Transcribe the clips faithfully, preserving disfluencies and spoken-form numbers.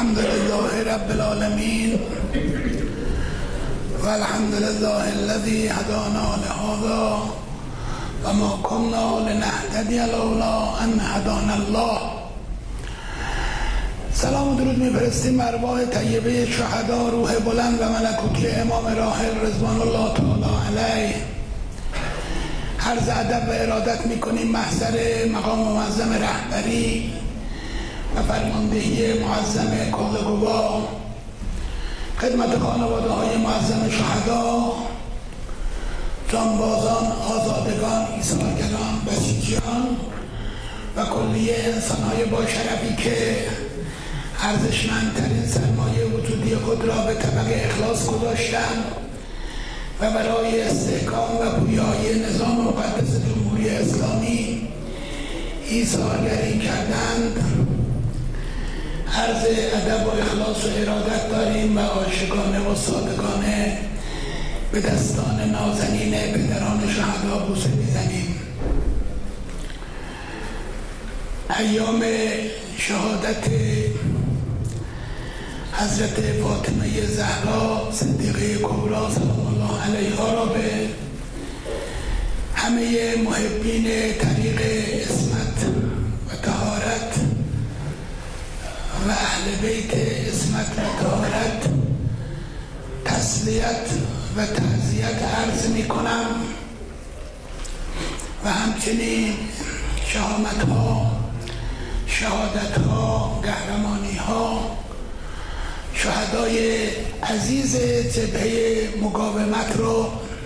الحمد لله رب العالمين والحمد لله الذي هدانا لهذا وما كنا لنهتدي لولا ان هدانا الله. سلام و درود می‌فرستیم بر ارواح طیبه شهدا، روح بلند و ملکوتی امام راحل رضوان الله تعالی علیه. عرض ادب و ارادت می‌کنیم محضر مقام معظم رهبری و فرماندهی معظم کل گواه، خدمت خانواده های معظم شهدا، جانبازان، آزادگان، ایثارگران، بسیجیان و کلیه انسان های با شرفی که ارزشمندترین سرمایه وجودی خود را به طبق اخلاص گذاشتند و برای استحکام و پویایی نظام مقدس جمهوری اسلامی ایثارگری کردند. عرض ادب و اخلاص و ارادت داریم و عاشقانه و صادقانه به دستان نازنین پدران شهدا بوسه میزنیم. ایام شهادت حضرت فاطمه زهرا صدیقه کبری سلام الله علیها را به همه محبین طریق عصمت و طهارت و اهل بیت عصمت و طهارت تسلیت و تعزیت عرض می کنم و همچنین شهامت ها، شهادت ها، قهرمانی ها شهدای عزیز جبهه مقاومت رو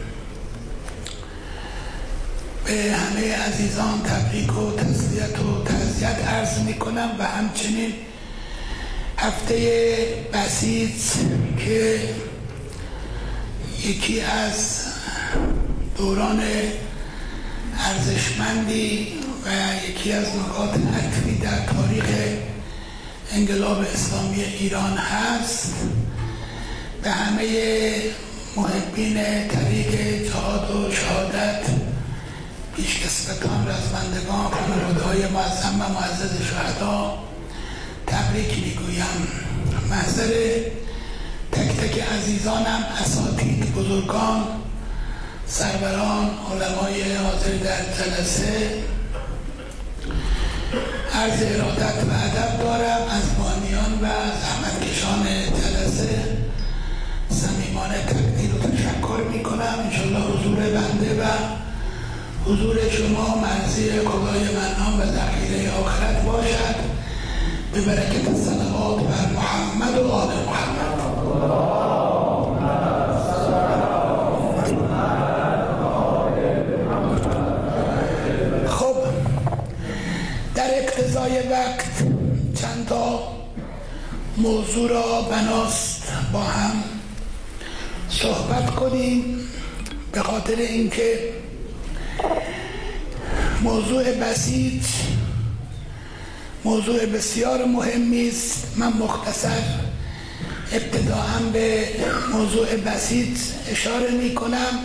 به همه عزیزان تبریک و تسلیت و تعزیت عرض می کنم و همچنین هفته بسیط که یکی از دوران ارزشمندی و یکی از نکات عطفی در تاریخ انقلاب اسلامی ایران هست، به همه محبین طریق جهاد و شهادت، پیشکسوتان، رزمندگان، خانواده‌های معظم و معزز شهدا تبریک میگویم. محضر تک تک عزیزانم، اساتید، بزرگان، سروران، علمای حاضر در جلسه عرض ارادت و ادب دارم. از بانیان و زحمتکشان جلسه صمیمانه تقدیر و تشکر میکنم. انشالله حضور بنده و حضور شما مرضی خدای منان و ذخیره آخرت باشد، به برکت صلوات بر محمد و آل محمد. خب، در اقتضای وقت چند تا موضوع را بناست با هم صحبت کنیم، به خاطر اینکه موضوع بسیط موضوع بسیار مهمی است. من مختصر ابتداءً به موضوع بسیط اشاره می کنم،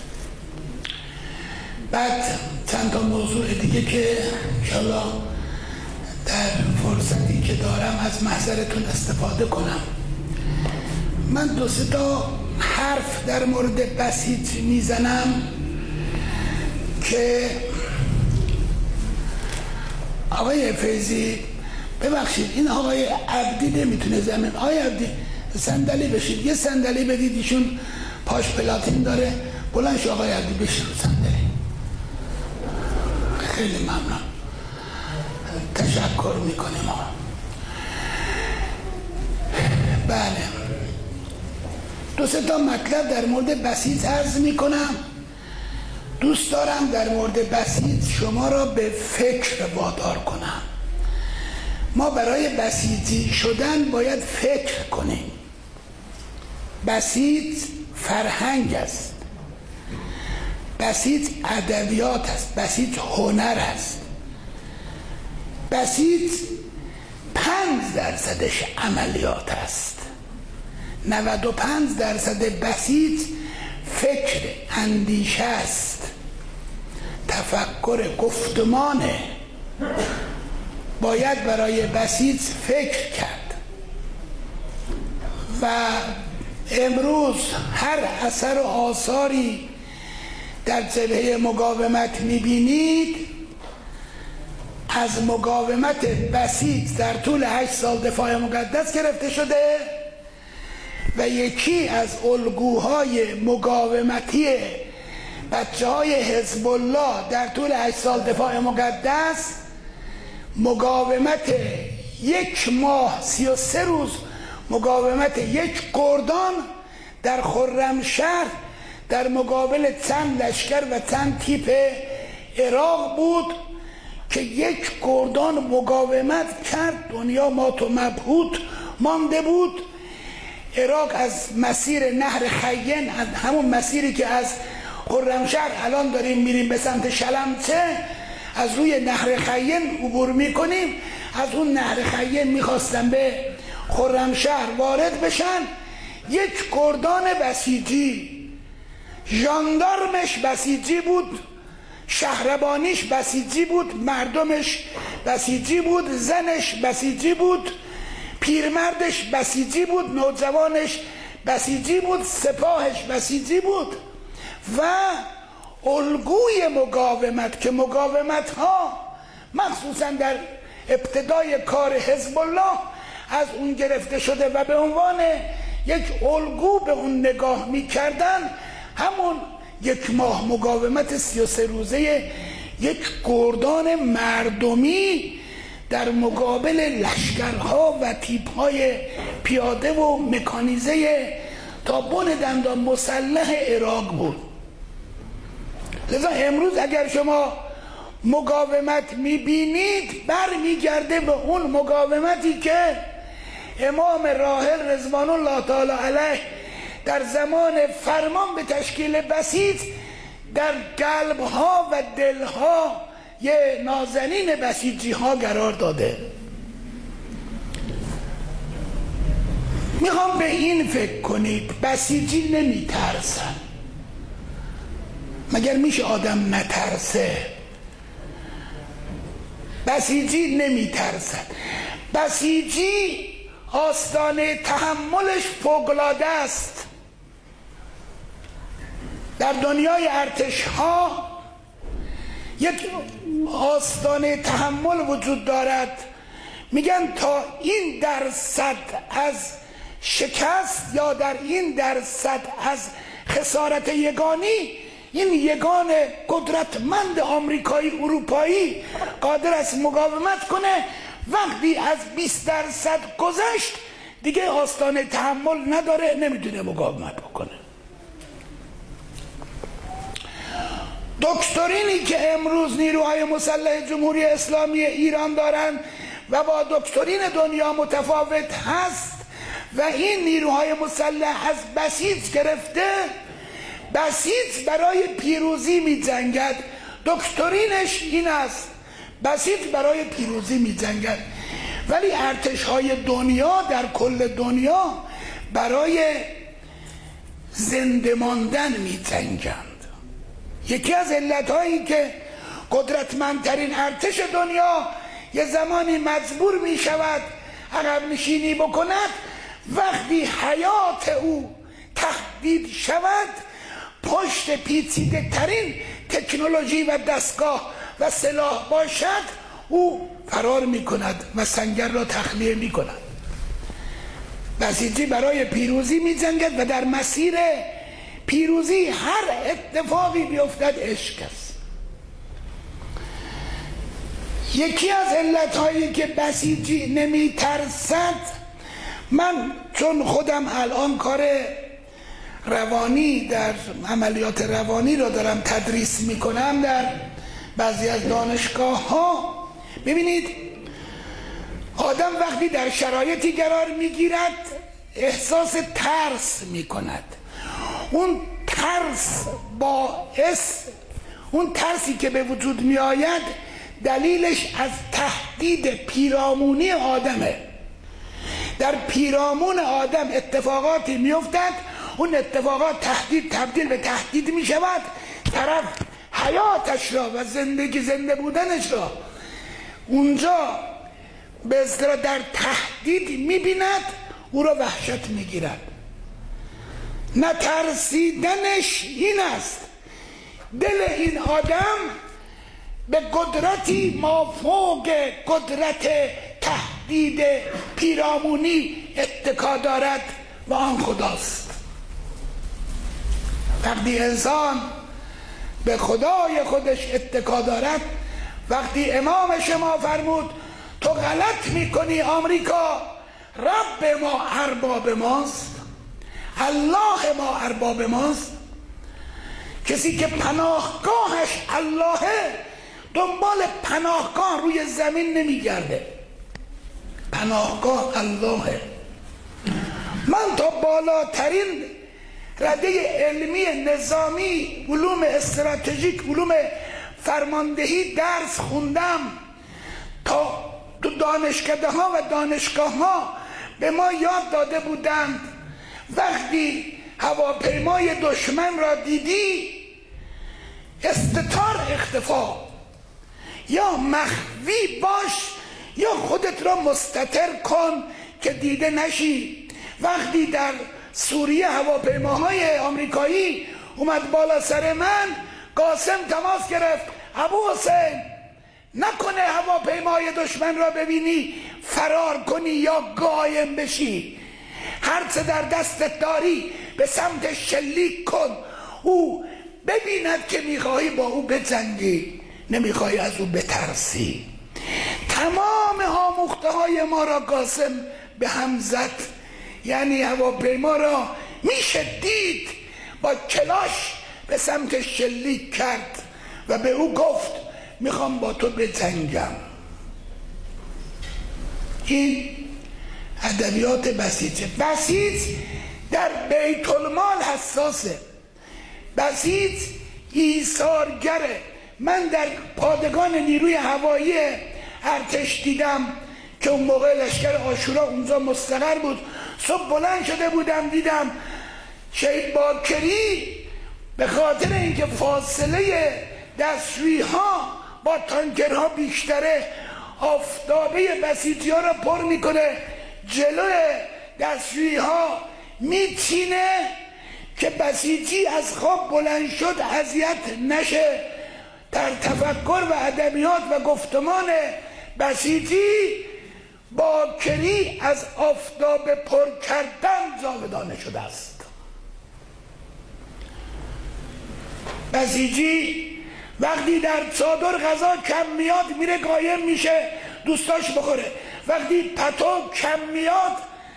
بعد چند تا موضوع دیگه که انشاءالله در فرصتی که دارم از محضرتون استفاده کنم. من دو سه تا حرف در مورد بسیط میزنم که آقای فیضی ببخشید، این آقای عبدی نمیتونه زمین. آقای عبدی صندلی بشید، یه صندلی بدید، ایشون پاش پلاتین داره، بلند شو آقای عبدی بشید رو صندلی. خیلی ممنون، تشکر میکنیم آقا. بله، دو سه تا مطلب در مورد بسیط عرض میکنم. دوست دارم در مورد بسیط شما را به فکر وادار کنم. ما برای بسیطی شدن باید فکر کنیم. بسیط فرهنگ است، بسیط ادبیات است، بسیط هنر است. بسیط پنج درصدش عملیات است. نود و پنج درصد بسیط فکر، اندیشه است، تفکر، گفتمانه. باید برای بسیط فکر کرد. و امروز هر اثر و آثاری در جبهه مقاومت میبینید از مقاومت بسیط در طول هشت سال دفاع مقدس گرفته شده و یکی از الگوهای مقاومتی بچه های حزب الله در طول هشت سال دفاع مقدس مقاومت یک ماه سی و سه روز مقاومت یک گردان در خرمشهر در مقابل چند لشکر و چند تیپ عراق بود که یک گردان مقاومت کرد. دنیا مات و مبهوت مانده بود. عراق از مسیر نهر خیین، همون مسیری که از خرمشهر الان داریم میریم به سمت شلمچه، از روی نهر خیین عبور میکنیم. از اون نهر خیین میخواستن به خرمشهر وارد بشن. یک گردان بسیجی، ژاندارمش بسیجی بود، شهربانیش بسیجی بود، مردمش بسیجی بود، زنش بسیجی بود، پیرمردش بسیجی بود، نوجوانش بسیجی بود، سپاهش بسیجی بود. و الگوی مقاومت که مقاومت ها مخصوصا در ابتدای کار حزب الله از اون گرفته شده و به عنوان یک الگو به اون نگاه میکردن، همون یک ماه مقاومت سی و سه روزه یک گردان مردمی در مقابل لشکرها و تیپهای پیاده و مکانیزه تا بن دندان مسلح عراق بود. لذا امروز اگر شما مقاومت میبینید برمیگرده به اون مقاومتی که امام راحل رضوان الله تعالی علیه در زمان فرمان به تشکیل بسیط در قلبها و دلها یه نازنین بسیجی ها قرار داده. میخوام به این فکر کنید، بسیجی نمیترسن. مگر میشه آدم نترسه؟ بسیجی نمیترسن. بسیجی آستانه تحملش فوق‌العاده است. در دنیای ارتش ها یک آستانه تحمل وجود دارد. میگن تا این درصد از شکست یا در این درصد از خسارت یگانی، این یگان قدرتمند آمریکایی اروپایی قادر است مقاومت کنه. وقتی از بیست درصد گذشت دیگه آستانه تحمل نداره، نمیتونه مقاومت بکنه. دکترینی که امروز نیروهای مسلح جمهوری اسلامی ایران دارن و با دکترین دنیا متفاوت هست و این نیروهای مسلح از بسیط گرفته، بسیط برای پیروزی می جنگد. دکترینش این است، بسیط برای پیروزی می جنگد. ولی ارتش های دنیا در کل دنیا برای زنده ماندن می جنگند. یکی از علتهایی که قدرتمندترین ارتش دنیا یه زمانی مجبور می شود عقب نشینی بکند وقتی حیات او تهدید شود، پشت پیچیده ترین تکنولوژی و دستگاه و سلاح باشد، او فرار می کند و سنگر را تخلیه می کند. بسیجی برای پیروزی می جنگد و در مسیر پیروزی هر اتفاقی بیفتد عشق است. یکی از علتهایی که بسیجی نمی ترسد، من چون خودم الان کار روانی در عملیات روانی را دارم تدریس می کنم در بعضی از دانشگاه ها، ببینید آدم وقتی در شرایطی قرار می گیرد احساس ترس می کند. اون ترس باعث اون ترسی که به وجود می آید دلیلش از تهدید پیرامونی آدمه. در پیرامون آدم اتفاقاتی می افتد، اون اتفاقات تهدید تبدیل به تهدید می شود، طرف حیاتش را و زندگی زنده بودنش را اونجا به اصطلاح در تهدید می بیند. او را وحشت میگیرد. نترسیدنش این است دل این آدم به قدرتی مافوق قدرت تهدید پیرامونی اتکا دارد و آن خداست. وقتی انسان به خدای خودش اتکا دارد، وقتی امام شما فرمود تو غلط میکنی آمریکا، رب ما ارباب ماست، الله ما ارباب ماست، کسی که پناهگاهش اللهه دنبال پناهگاه روی زمین نمیگرده، پناهگاه اللهه. من تا بالاترین رده علمی نظامی، علوم استراتژیک، علوم فرماندهی درس خوندم، تا تو دانشکده ها و دانشگاه ها به ما یاد داده بودند وقتی هواپیمای دشمن را دیدی استتار اختفا، یا مخفی باش یا خودت را مستتر کن که دیده نشی. وقتی در سوریه هواپیماهای آمریکایی اومد بالا سر من، قاسم تماس گرفت، ابو حسین نکنه هواپیمای دشمن را ببینی فرار کنی یا قایم بشی، هر چه در دستت داری به سمت شلیک کن، او ببیند که میخواهی با او بجنگی، نمیخواهی از او بترسی. تمام آموخته های ما را قاسم به هم زد، یعنی هواپیما را میشه دید با کلاش به سمت شلیک کرد و به او گفت میخوام با تو بجنگم. این ادبیات بسیجه. بسیج در بیت المال حساسه، بسیج ایثارگره. من در پادگان نیروی هوایی ارتش دیدم که اون موقع لشکر عاشورا اونجا مستقر بود. صبح بلند شده بودم دیدم شهید باکری به خاطر اینکه فاصله دستشویی ها با تانکرها بیشتره، آفتابه بسیجی ها را پر میکنه، جلوی دستشویی ها میچینه که بسیجی از خواب بلند شد اذیت نشه. در تفکر و ادبیات و گفتمان بسیجی باکری از آفتاب پر کردن جاودانه شده است. بسیجی وقتی در چادر غذا کم میاد میره قایم میشه دوستاش بخوره، وقتی پتو کم میاد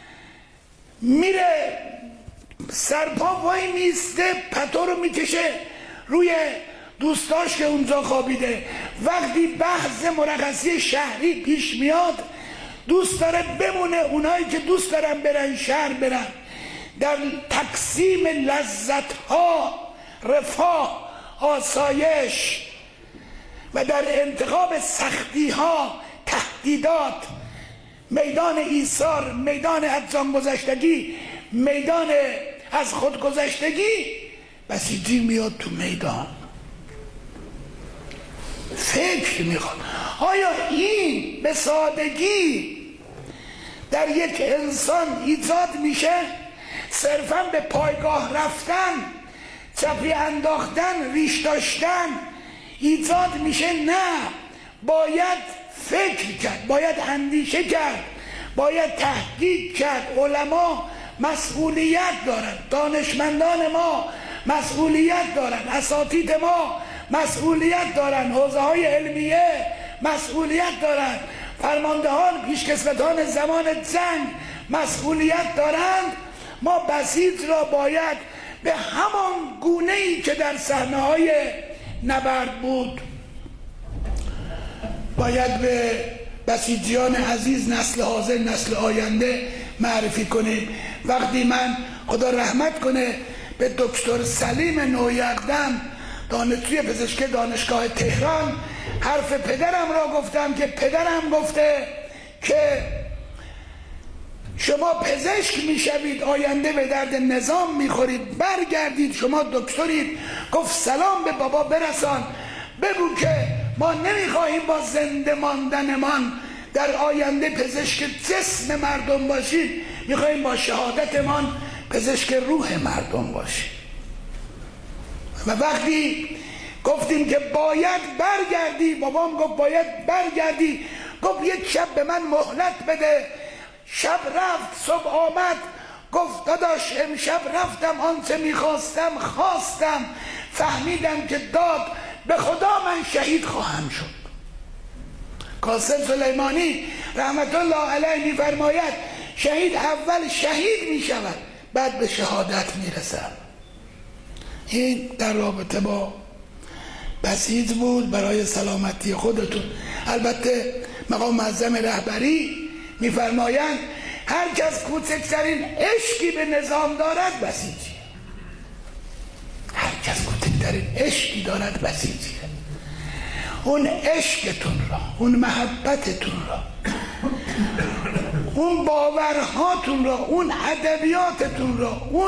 میره سرپا وای میسته پتو رو میکشه روی دوستاش که اونجا خوابیده. وقتی بحث مرخصی شهری پیش میاد دوست داره بمونه، اونایی که دوست دارن برن شهر برن. در تقسیم لذت ها، رفاه، آسایش و در انتخاب سختی ها، تهدیدات، میدان ایثار، میدان از جان گذشتگی، میدان از خود گذشتگی، بسیجی میاد تو میدان فکر میخواد. آیا این به سادگی در یک انسان ایجاد میشه؟ صرفا به پایگاه رفتن، چپی انداختن، ریش داشتن ایجاد میشه؟ نه، باید فکر کرد، باید اندیشه کرد، باید تحقیق کرد. علما مسئولیت دارن، دانشمندان ما مسئولیت دارن، اساتید ما مسئولیت دارن، حوزه های علمیه مسئولیت دارن، فرماندهان پیشکسوتان زمان جنگ مسئولیت دارند. ما بسیج را باید به همان گونه‌ای که در صحنه‌های نبرد بود باید به بسیجیان عزیز، نسل حاضر نسل آینده معرفی کنیم. وقتی من خدا رحمت کنه به دکتر سلیم نویقدم دانشجوی پزشکی دانشگاه تهران حرف پدرم را گفتم که پدرم گفته که شما پزشک میشوید آینده به درد نظام میخورید، برگردید شما دکترید. گفت سلام به بابا برسان، بگو که ما نمیخواهیم با زنده ماندنمان در آینده پزشک جسم مردم باشیم، میخوایم با شهادتمان پزشک روح مردم باشیم. و وقتی گفتیم که باید برگردی، بابام گفت باید برگردی، گفت یک شب به من مهلت بده. شب رفت، صبح آمد، گفت داداش امشب رفتم آنچه میخواستم خواستم، فهمیدم که داد به خدا من شهید خواهم شد. قاسم سلیمانی رحمت الله علیه میفرماید شهید اول شهید میشود بعد به شهادت میرسد. این در رابطه با بسیج بود برای سلامتی خودتون. البته مقام معظم رهبری میفرمایند هر کس کوچکترین عشقی به نظام دارد بسیجی، هر کس کوچکترین عشقی دارد بسیجی. اون عشقتون را، اون محبتتون را، اون باورهاتون را، اون ادبیاتتون را، اون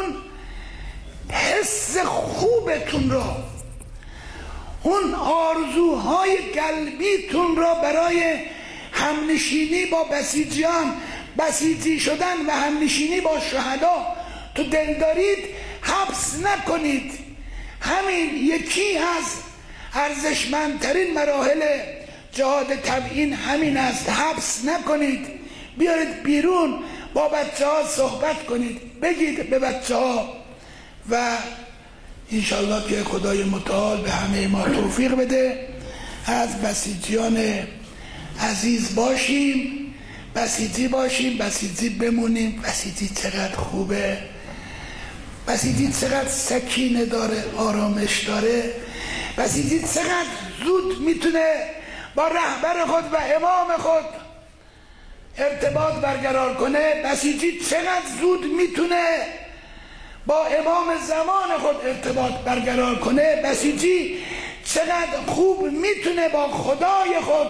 حس خوبتون را، اون آرزوهای قلبیتون را برای همنشینی با بسیجیان، بسیجی شدن و همنشینی با شهدا تو دل دارید، حبس نکنید. همین یکی از ارزشمندترین مراحل جهاد تبیین همین است. حبس نکنید، بیارید بیرون، با بچه ها صحبت کنید، بگید به بچه ها و انشالله که خدای متعال به همه ما توفیق بده از بسیجیان عزیز باشیم، بسیجی باشیم، بسیجی بمونیم. بسیجی چقدر خوبه، بسیجی چقدر سکینه داره، آرامش داره. بسیجی چقدر زود میتونه با رهبر خود و امام خود ارتباط برقرار کنه. بسیجی چقدر زود میتونه با امام زمان خود ارتباط برقرار کنه. بسیجی چقدر خوب میتونه با خدای خود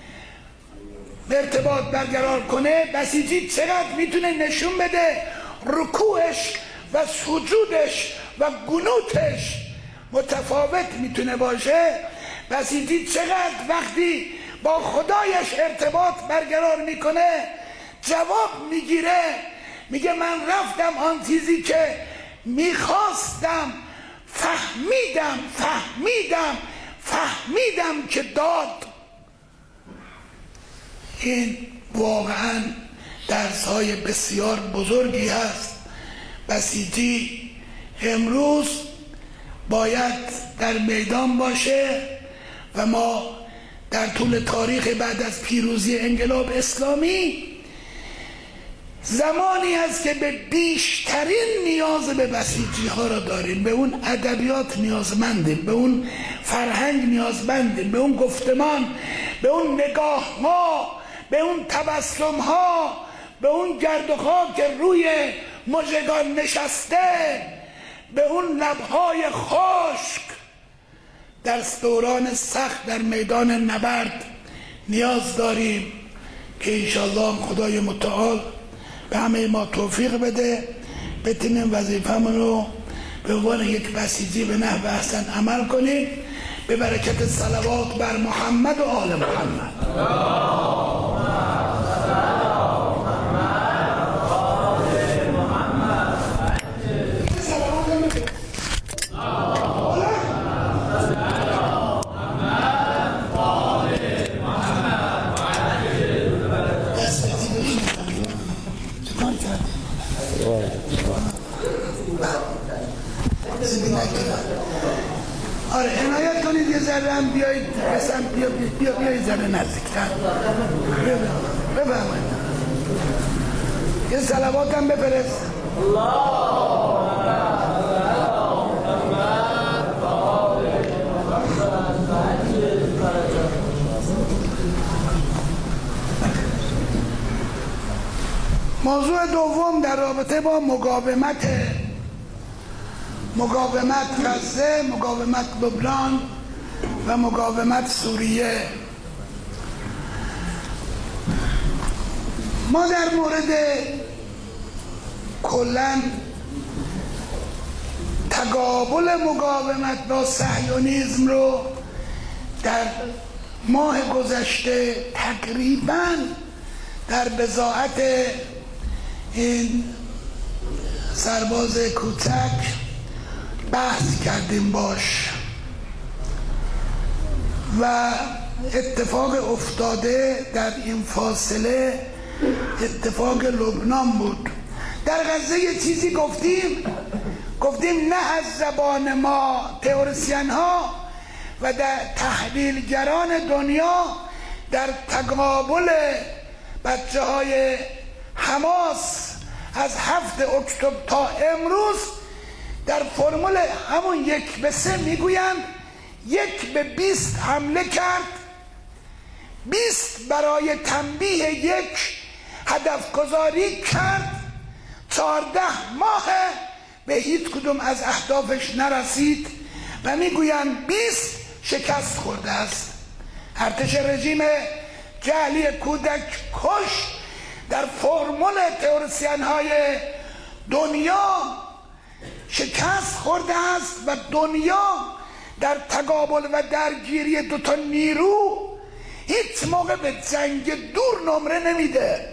ارتباط برقرار کنه. بسیجی چقدر میتونه نشون بده رکوعش و سجودش و قنوتش متفاوت میتونه باشه. بسیجی چقدر وقتی با خدایش ارتباط برقرار میکنه جواب میگیره، میگه من رفتم آن چیزی که میخواستم، فهمیدم فهمیدم فهمیدم که داد. این واقعا درس‌های بسیار بزرگی هست. بسیجی امروز باید در میدان باشه و ما در طول تاریخ بعد از پیروزی انقلاب اسلامی زمانی است که به بیشترین نیاز به بسیجی ها را داریم. به اون ادبیات نیازمندیم، به اون فرهنگ نیازمندیم، به اون گفتمان، به اون نگاه ها، به اون تبسم ها، به اون گرد و خاک که روی مژگان نشسته، به اون لبهای خشک در دوران سخت در میدان نبرد نیاز داریم که انشاءالله خدای متعال به همه ما توفیق بده بتونیم وظیفه‌مون رو به عنوان یک بسیجی به نحو احسن عمل کنیم به برکت صلوات بر محمد و آل محمد. آره عنایت کنید یه ذره هم بیایید بسن بیا بیا بیا یه ذره نزدیکتر بفرمایید یه صلوات هم بفرست. موضوع دوم در رابطه با مقاومت مقاومت غزه، مقاومت لبنان و مقاومت سوریه. ما در مورد کلاً تقابل مقاومت با صهیونیسم رو در ماه گذشته تقریباً در بضاعت این سرباز کوچک بحث کردیم باش و اتفاق افتاده در این فاصله اتفاق لبنان بود. در غزه یه چیزی گفتیم گفتیم نه از زبان ما تئوریسین ها و در تحلیلگران دنیا در تقابل بچه های حماس از هفت اکتبر تا امروز در فرمول همون یک به سه میگویند یک به بیست حمله کرد، بیست برای تنبیه یک هدف گذاری کرد، چهارده ماه به هیچ کدوم از اهدافش نرسید و میگویند بیست شکست خورده است. ارتش رژیم جعلی کودک کش در فرمول تئوریسین های دنیا شکست خورده است و دنیا در تقابل و درگیری دوتا نیرو هیچ موقع به جنگ دور نمره نمیده.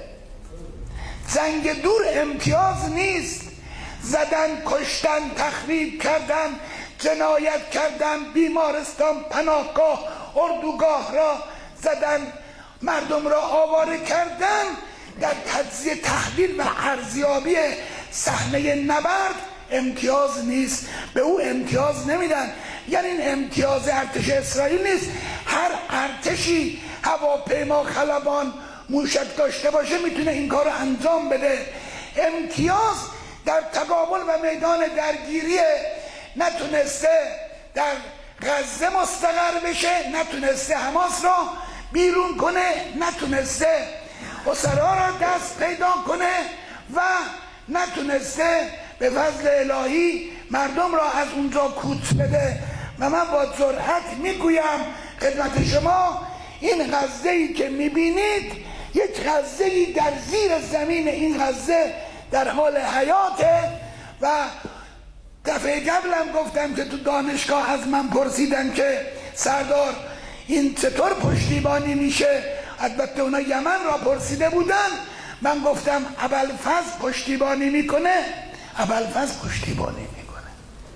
جنگ دور امتیاز نیست. زدن، کشتن، تخریب کردن، جنایت کردن، بیمارستان، پناهگاه، اردوگاه را زدن، مردم را آواره کردن، در تجزیه تحلیل و ارزیابی صحنه نبرد امتیاز نیست. به او امتیاز نمیدن. یعنی این امتیاز ارتش اسرائیل نیست. هر ارتشی هواپیما، خلبان، موشک داشته باشه میتونه این کار رو انجام بده. امتیاز در تقابل و میدان درگیری نتونسته در غزه مستقر بشه، نتونسته حماس را بیرون کنه، نتونسته اسرا را دست پیدا کنه و نتونسته به فضل الهی مردم را از اونجا کوچ بده. و من با جرأت میگویم خدمت شما این غزه‌ای که میبینید یک غزه‌ای در زیر زمین این غزه در حال حیاته. و دفعه قبلم گفتم که تو دانشگاه از من پرسیدن که سردار این چطور پشتیبانی میشه، البته اونا یمن را پرسیده بودن، من گفتم ابوالفضل پشتیبانی میکنه، ابوالفضل پشتیبانی میکنه.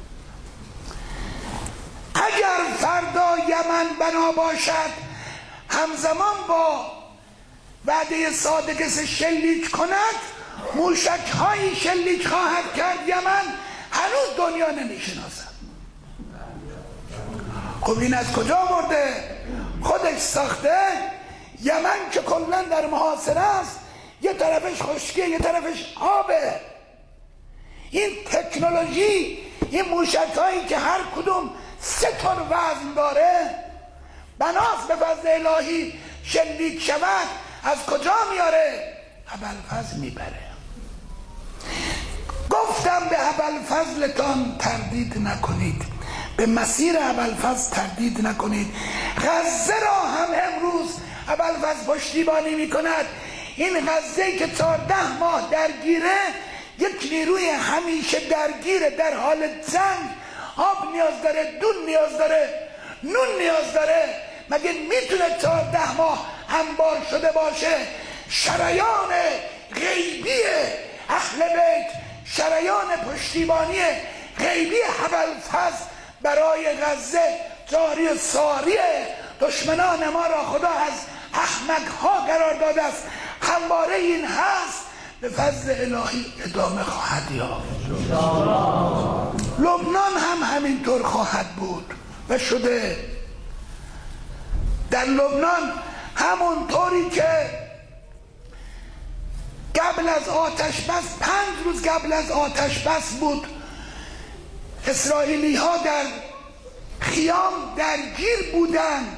اگر فردا یمن بنا باشد همزمان با وعده صادقس شلیک کند، موشک هایی شلیک خواهد کرد یمن، هنوز دنیا نمیشناسد. خب این از کجا برده؟ خودش ساخته. یمن که کلا در محاصره است، یه طرفش خشکیه یه طرفش آبه. این تکنولوژی، این موشک هایی که هر کدوم سه تن وزن داره، بناست به فضل الهی شلیک شود، از کجا میاره؟ ابوالفضل میبره. گفتم به ابوالفضلتان تردید نکنید، به مسیر ابوالفضل تردید نکنید. غزه را هم امروز ابوالفضل پشتیبانی میکند. این غزه که چهارده ماه درگیره، یک نیروی همیشه درگیره، در حال جنگ، آب نیاز داره، دون نیاز داره، نون نیاز داره. مگه میتونه چهارده ماه انبار شده باشه؟ شریان غیبی اهل بیت، شریان پشتیبانی غیبی ابوالفضل برای غزه جاری و ساریه. دشمنان ما را خدا از احمق ها قرار داده است. همواره این هست، به فضل الهی ادامه خواهد یافت. لبنان هم همینطور خواهد بود و شده. در لبنان همون طوری که قبل از آتش بس، پنج روز قبل از آتش بس بود، اسرائیلی ها در خیام درگیر بودن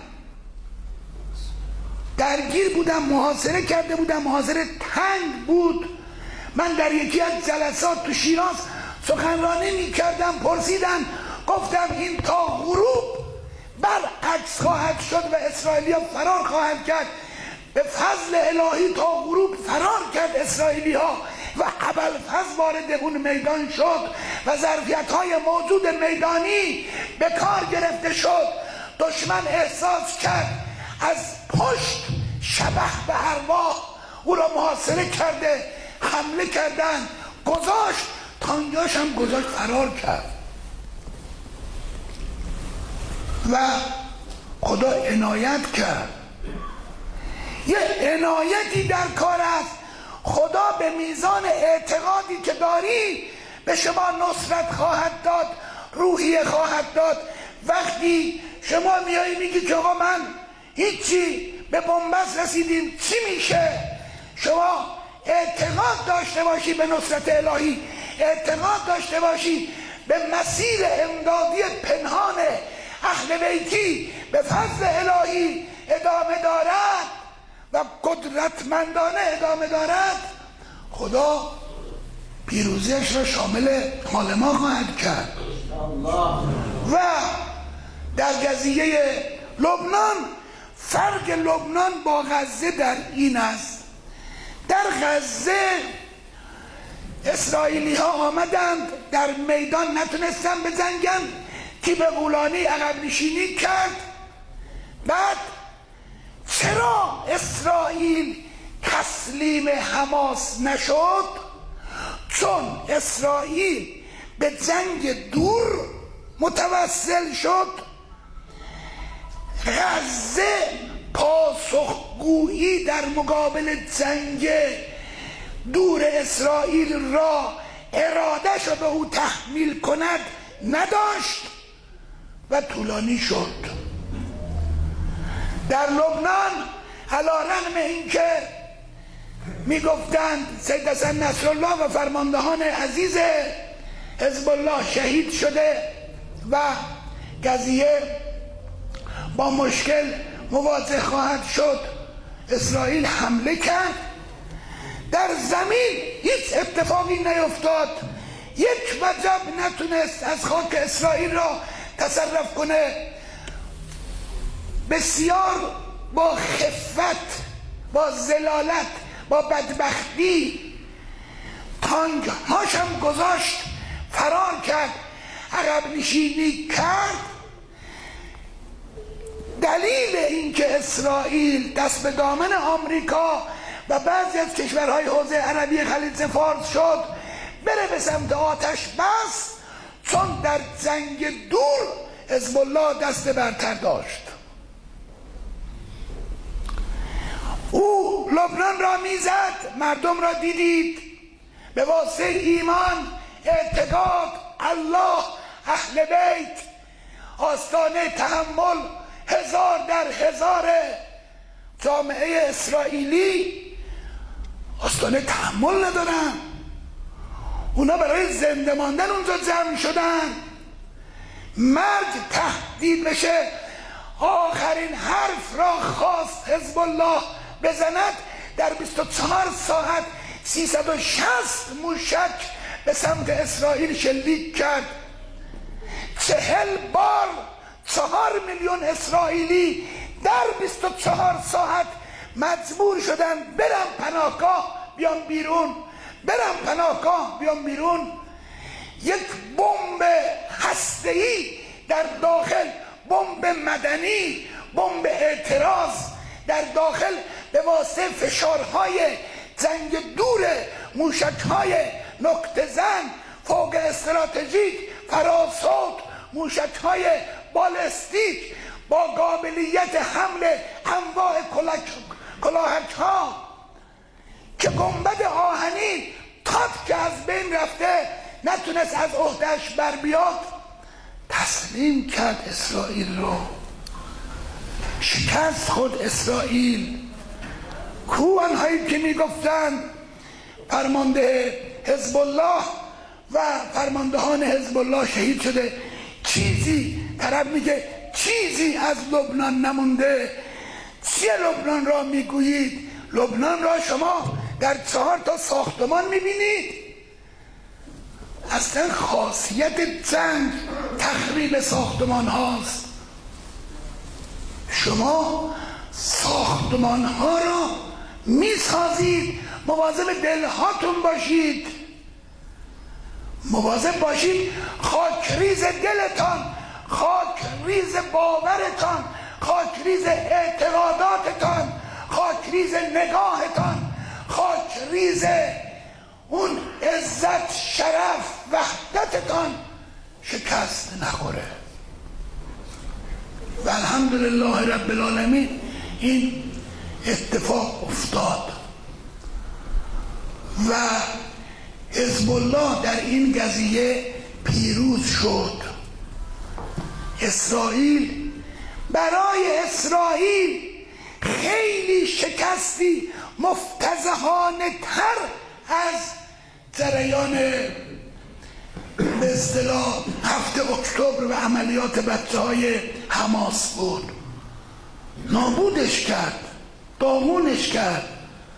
درگیر بودن محاصره کرده بودن، محاصره تنگ بود. من در یکی از جلسات تو شیراز سخنرانی می کردم، پرسیدن، گفتم این تا غروب برعکس خواهد شد و اسرائیلی ها فرار خواهد کرد. به فضل الهی تا غروب فرار کرد اسرائیلی ها و ابوالفضل وارد اون میدان شد و ظرفیت های موجود میدانی به کار گرفته شد. دشمن احساس کرد از پشت شبح به ارواح او را محاصره کرده، حمله کردن، گذاشت، تانگاش هم گذاشت، فرار کرد. و خدا عنایت کرد. یه عنایتی در کار است. خدا به میزان اعتقادی که داری به شما نصرت خواهد داد، روحیه خواهد داد. وقتی شما میایی میگی که آقا من هیچی، به بنبست رسیدیم، چی میشه؟ شما اعتقاد داشته باشی به نصرت الهی، اعتقاد داشته باشی به مسیر امدادی پنهان اهل بیتی به فضل الهی ادامه دارد و قدرتمندانه ادامه دارد، خدا پیروزیش را شامل مال ما خواهد کرد. و در قضیه لبنان، فرق لبنان با غزه در این است: در غزه اسرائیلی ها آمدند، در میدان نتونستن بجنگن، تیپ غولانی عقب نشینی کرد. بعد چرا اسرائیل تسلیم حماس نشد؟ چون اسرائیل به جنگ دور متوسل شد. غزه پاسخگویی در مقابل جنگ دور اسرائیل را اراده شد به او تحمیل کند نداشت و طولانی شد. در لبنان علیرغم اینکه میگفتند سید حسن نصرالله و فرماندهان عزیز حزب الله شهید شده و قضیه با مشکل مواجه خواهد شد، اسرائیل حمله کرد. در زمین هیچ اتفاقی نیفتاد. یک وجب نتونست از خاک اسرائیل را تصرف کنه. بسیار با خفت، با ذلالت، با بدبختی تانگ هاشم گذاشت، فرار کرد، عقب نشینی کرد. دلیل اینکه اسرائیل دست به دامن آمریکا و بعضی از کشورهای حوزه عربی خلیج فارس شد بره به سمت آتش بس، چون در جنگ دور حزب الله دست برتر داشت. او لبنان را میزد، مردم را دیدید، به واسطه ایمان، اعتقاد، الله، اهل بیت، آستانه تحمل هزار در هزار جامعه اسرائیلی آستانه تحمل ندارن. اونا برای زنده ماندن اونجا جمع شدن. مرگ تهدید بشه، آخرین حرف را خواست حزب الله بزند، در بیست و چهار ساعت سیصد و شصت موشک به سمت اسرائیل شلیک کرد. چهل بار چهار میلیون اسرائیلی در بیست و چهار ساعت مجبور شدن برن پناهگاه بیان بیرون، برن پناهگاه بیان بیرون. یک بمب هسته‌ای در داخل، بمب مدنی، بمب اعتراض در داخل به واسطه فشارهای جنگ دور، موشکهای نقطه زن فوق استراتژیک، فراسود، موشکهای بالستیک با قابلیت حمل انواع کلاهک ها که گنبد آهنین تاب که از بین رفته نتونست از عهده‌اش بر بیاد، تسلیم کرد اسرائیل رو. شکست خود اسرائیل. کو آنهایی که میگفتند فرمانده حزب الله و فرماندهان حزب الله شهید شده، چیزی طرف میگه چیزی از لبنان نمونده. چیه لبنان را میگویید؟ لبنان را شما در چهار تا ساختمان میبینید. اصلا خاصیت جنگ تخریب ساختمان هاست. شما ساختمان ها را میسازید، مواظب دلهاتون باشید، مواظب باشید خاک ریز دلتان، خاک ریز باورتان، خاک ریز اعتقاداتتان، خاک ریز نگاهتان، خاک ریز اون عزت، شرف، وحدتتان شکست نخوره. و الحمدلله رب العالمین این اتفاق افتاد و حزب الله در این قضیه پیروز شد. اسرائیل، برای اسرائیل خیلی شکستی مفتضحانه تر از جریان به اصطلاح هفته اکتبر و عملیات بچه های حماس بود. نابودش کرد، داغونش کرد.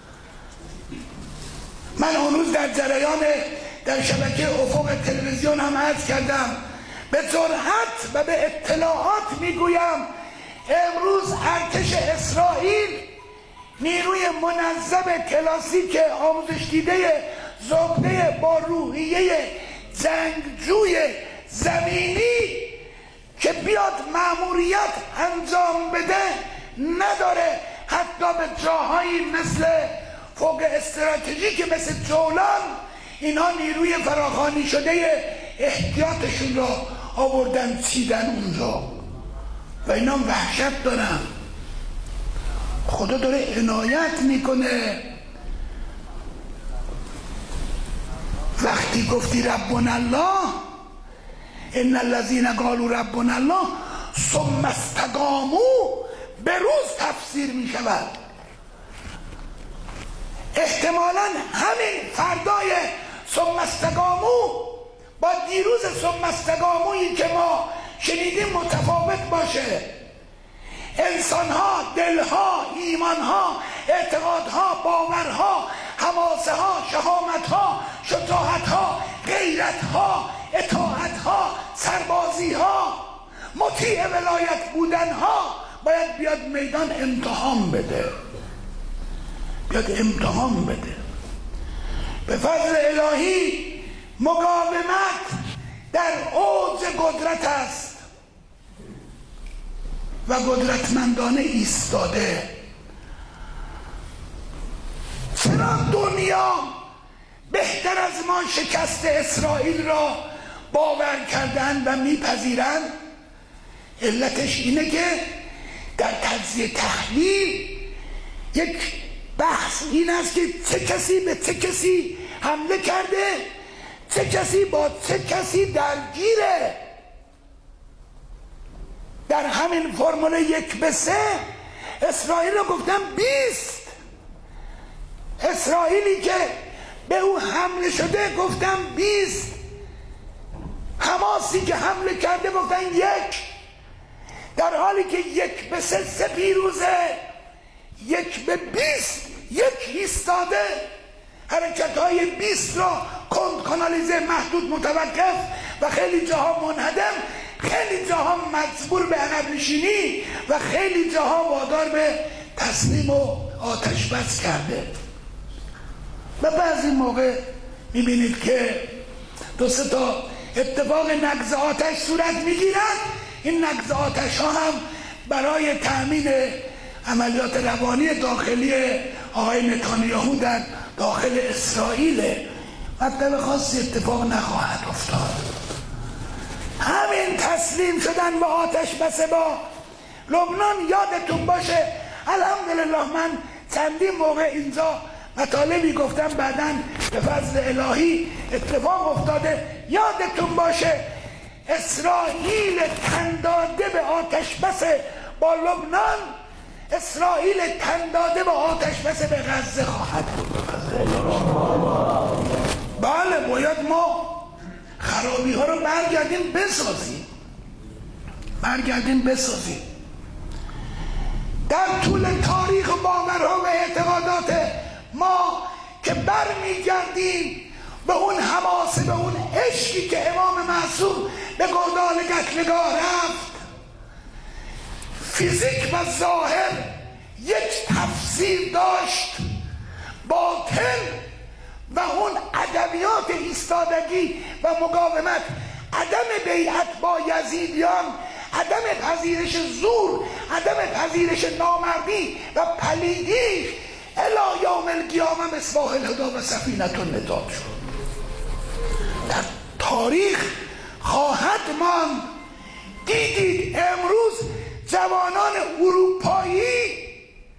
من اون روز در جریان در شبکه افق تلویزیون هم عرض کردم، به جرأت و به اطلاعات میگویم امروز ارتش اسرائیل نیروی منظم کلاسیک آموزش دیده زبده با روحیه جنگجوی زمینی که بیاد مأموریت انجام بده نداره. حتی به جاهایی مثل فوق استراتژیک مثل جولان اینا نیروی فراخوانی شده احتیاطشون را آوردن چیدن اونجا و اینا وحشت دارن. خدا داره عنایت میکنه. وقتی گفتی ربنا الله، ان الذين قالوا ربنا الله ثم استقاموا، به روز تفسیر می شود. احتمالا همین فردای ثم استقاموا با دیروز ثم استقامویی که ما شنیدیم متفاوت باشه. انسانها، دلها، ایمانها، اعتقادها، باورها، حماسه ها، شهامت ها، شجاعت ها، غیرت ها، اطاعت ها، سربازی ها، مطیع ولایت بودن ها باید بیاد میدان امتحان بده، بیاد امتحان بده. به فضل الهی مقاومت در اوج قدرت است و قدرتمندانه ایستاده. چرا دنیا بهتر از ما شکست اسرائیل را باور کردن و میپذیرن؟ علتش اینه که در تجزیه تحلیل یک بحث این است که چه کسی به چه کسی حمله کرده، چه کسی با چه کسی درگیره. در همین فرمول یک به سه اسرائیل رو گفتم بیست. اسرائیلی که به او حمله شده گفتم بیست. حماسی که حمله کرده گفتن یک. در حالی که یک به سه سه پیروزه، یک به بیست یک ایستاده. حرکت های بیست را کند کانالیزه، محدود، متوقف و خیلی جاها منهدم، خیلی جاها مجبور به عقب نشینی و خیلی جاها وادار به تسلیم و آتش بس کرده. و بعضی موقع میبینید که دو سه تا اتفاق نقض آتش صورت میگیرد. این نقض آتش ها هم برای تأمین عملیات روانی داخلی آقای نتانیاهو در داخل اسرائیل. مطلب خاصی اتفاق نخواهد افتاد. همین تسلیم شدن به آتش بس با لبنان، یادتون باشه الحمدلله من چندین موقع اینجا مطالبی گفتم، بعداً به فضل الهی اتفاق افتاده. یادتون باشه اسرائیل تنداده به آتش بس با لبنان، اسرائیل تنداده به آتش بس به غزه خواهد بود. بله باید ما خرابی ها رو برگردیم بسازیم، برگردیم بسازیم. در طول تاریخ باورها و اعتقادات ما که برمیگردیم به اون حماسه، به اون عشقی که امام معصوم به گودال قتلگاه رفت، فیزیک و ظاهر یک تفسیر داشت، باطن و اون ادبیات ایستادگی و مقاومت، عدم بیعت با یزیدیان، عدم پذیرش زور، عدم پذیرش نامردی و پلیدی، الی یوم القیامه مصباح الهدی و سفینه النجات شد. در تاریخ خواهد ماند. دیدید امروز جوانان اروپایی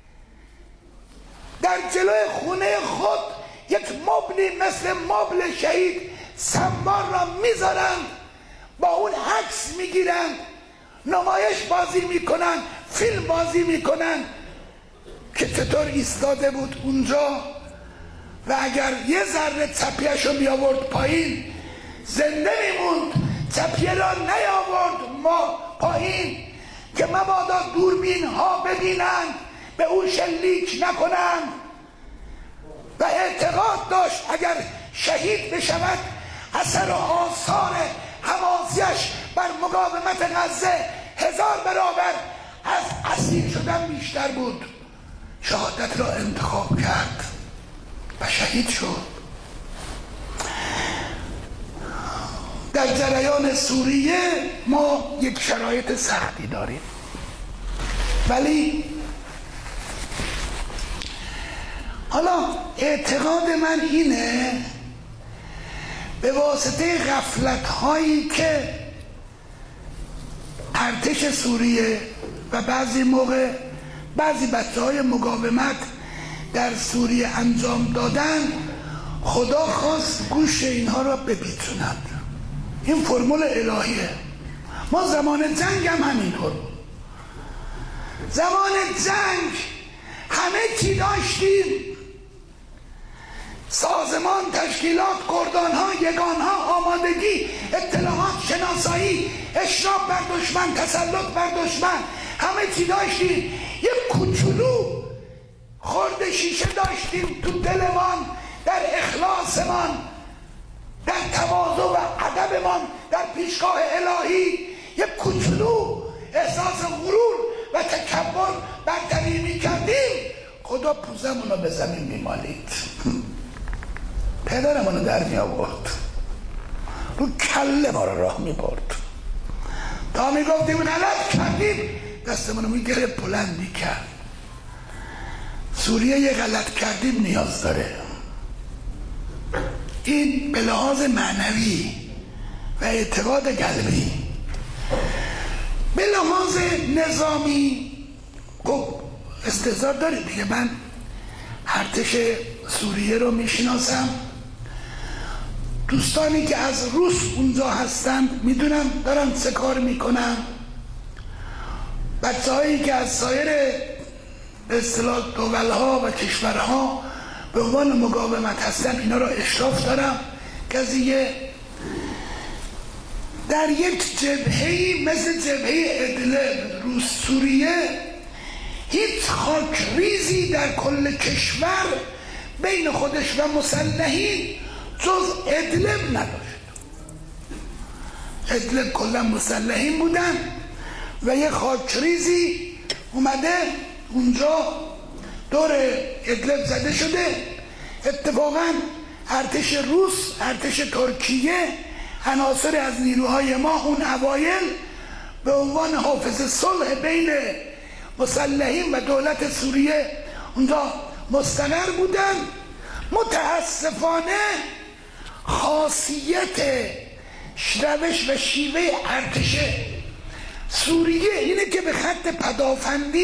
در جلوی خونه خود یک مبلی مثل مبل شهید سنبار را میذارند، با اون عکس میگیرند، نمایش بازی میکنن، فیلم بازی میکنن که چطور ایستاده بود اونجا و اگر یه ذره چپیش رو میآورد پایین زنده میموند، چپیه را نیاورد ما پایین که مبادا دوربین ها ببینند به او شلیک نکنند و اعتقاد داشت اگر شهید بشود اثر و آثار حماسیش بر مقاومت غزه هزار برابر از اسیر شدن بیشتر بود. شهادت را انتخاب کرد و شهید شد. در جریان سوریه ما یک شرایط سختی داریم، ولی حالا اعتقاد من اینه به واسطه غفلت هایی که ارتش سوریه و بعضی موقع بعضی بچه های مقاومت در سوریه انجام دادن، خدا خواست گوش اینها را بپیچوند. این فرمول الهیه. ما زمان جنگ هم همینطور بود. زمان جنگ همه چی داشتیم، سازمان، تشکیلات، کردانها، یگانها، آمادگی، اطلاعات، شناسایی، اشراف بر دشمن، تسلط بر دشمن، همه چی داشتیم. یک کوچولو خورده شیشه داشتیم تو دلمان، در اخلاصمان، در تواضع و ادبمان در پیشگاه الهی. یک کوچولو احساس غرور و تکبر برتری میکردیم، خدا پوزمون رو به زمین میمالید. پدرمون رو در می آورد، رو کله ما رو راه می برد تا می گفتیم غلط کردیم، دستمون رو می گرفت بلند می کرد. سوریه یه غلط کردیم نیاز داره. این به لحاظ معنوی و اعتقاد قلبی. به لحاظ نظامی خب استعداد دارید دیگه. من ارتش سوریه رو میشناسم، دوستانی که از روس اونجا هستند میدونم دارن چه کار میکنن. بچه هایی که از سایر به اصطلاح دولها و کشورها به عنوان مقاومت هستن، اینا را اشراف دارم. قضیه در یک جبهه‌ای مثل جبهه ادلب روس سوریه هیچ خاکریزی در کل کشور بین خودش و مسلحین جز ادلب نداشت. ادلب کلا مسلحین بودن و یه خاکریزی اومده اونجا دور ادلب زده شده. اتفاقا ارتش روس، ارتش ترکیه، عناصر از نیروهای ما اون اوایل به عنوان حافظ صلح بین مسلحین و دولت سوریه اونجا مستقر بودن. متاسفانه خاصیت روش و شیوه ارتش سوریه اینه که به خط پدافندی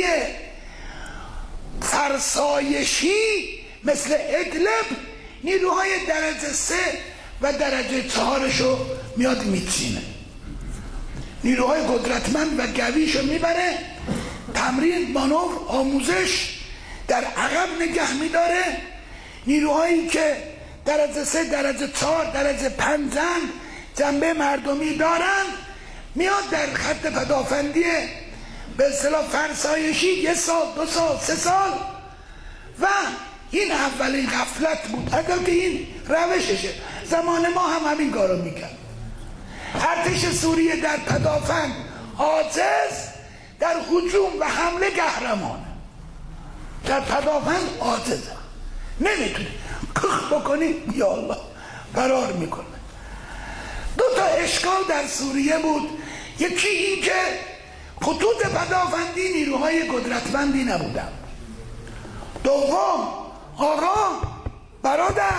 فرسایشی مثل ادلب نیروهای درجه سه و درجه چهارشو میاد میچینه، نیروهای قدرتمند و قویشو میبره، تمرین، مانور، آموزش در عقب نگه میداره. نیروهایی که درجه سه، درجه چهار، درجه پنجن جنبه مردمی دارن میاد در خط پدافندی به اصطلاح فرسایشی یه سال، دو سال، سه سال. و این اولین غفلت بود. البته این روششه، زمان ما هم همین کارو میکرد. ارتش سوریه در پدافند عاجز، در هجوم و حمله قهرمان. در پدافند عاجزه، نمیتونی کخ بکنی یا الله فرار میکنه. دو تا اشکال در سوریه بود. یکی این که خطوط پدافندی نیروهای قدرتمندی نبودن. دوم آقا برادر،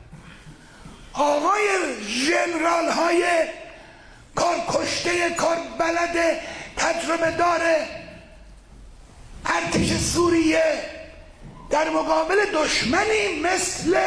آقای ژنرال های کار کشته، کار بلد، تجربه داره ارتش سوریه در مقابل دشمنی مثل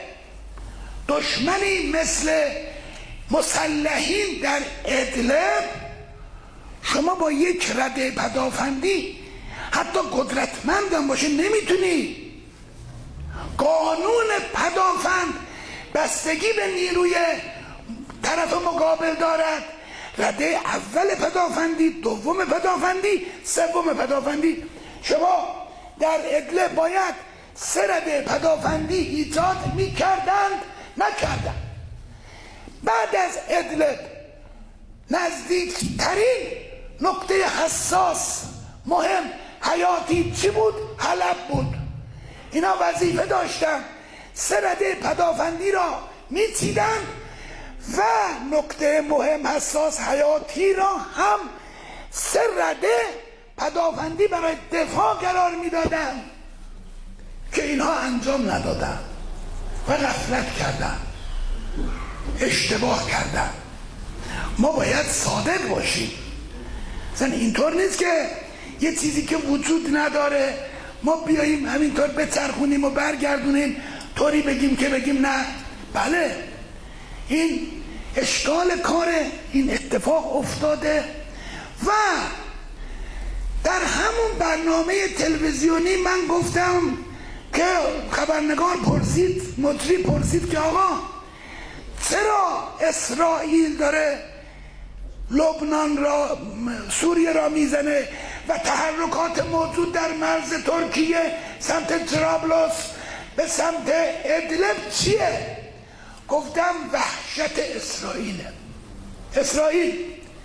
دشمنی مثل مسلحین در ادلب، شما با یک رده پدافندی حتی قدرتمندم باشه نمیتونی. قانون پدافند بستگی به نیروی طرف مقابل دارد. رده اول پدافندی، دوم پدافندی، سوم پدافندی. شما در ادلب باید سه رده پدافندی ایجاد میکردند، نکردند. بعد از ادلب نزدیکترین نقطه حساس، مهم، حیاتی چی بود؟ حلب بود. اینا وظیفه داشتن سه رده پدافندی را میچیدند و نقطه مهم، حساس، حیاتی را هم سه رده پدافندی برای دفاع قرار میدادند که اینها انجام ندادند و غفلت کردند، اشتباه کردند. ما باید صادق باشیم. مثلا اینطور نیست که یه چیزی که وجود نداره ما بیاییم همینطور بچرخونیم و برگردونیم طوری بگیم که بگیم نه. بله، این اشکال کاره، این اتفاق افتاده. و در همون برنامه تلویزیونی من گفتم که خبرنگار پرسید، مجری پرسید که آقا چرا اسرائیل داره لبنان را، سوریه را میزنه و تحرکات موجود در مرز ترکیه سمت طرابلس به سمت ادلب چیه؟ گفتم وحشت اسرائیله. اسرائیل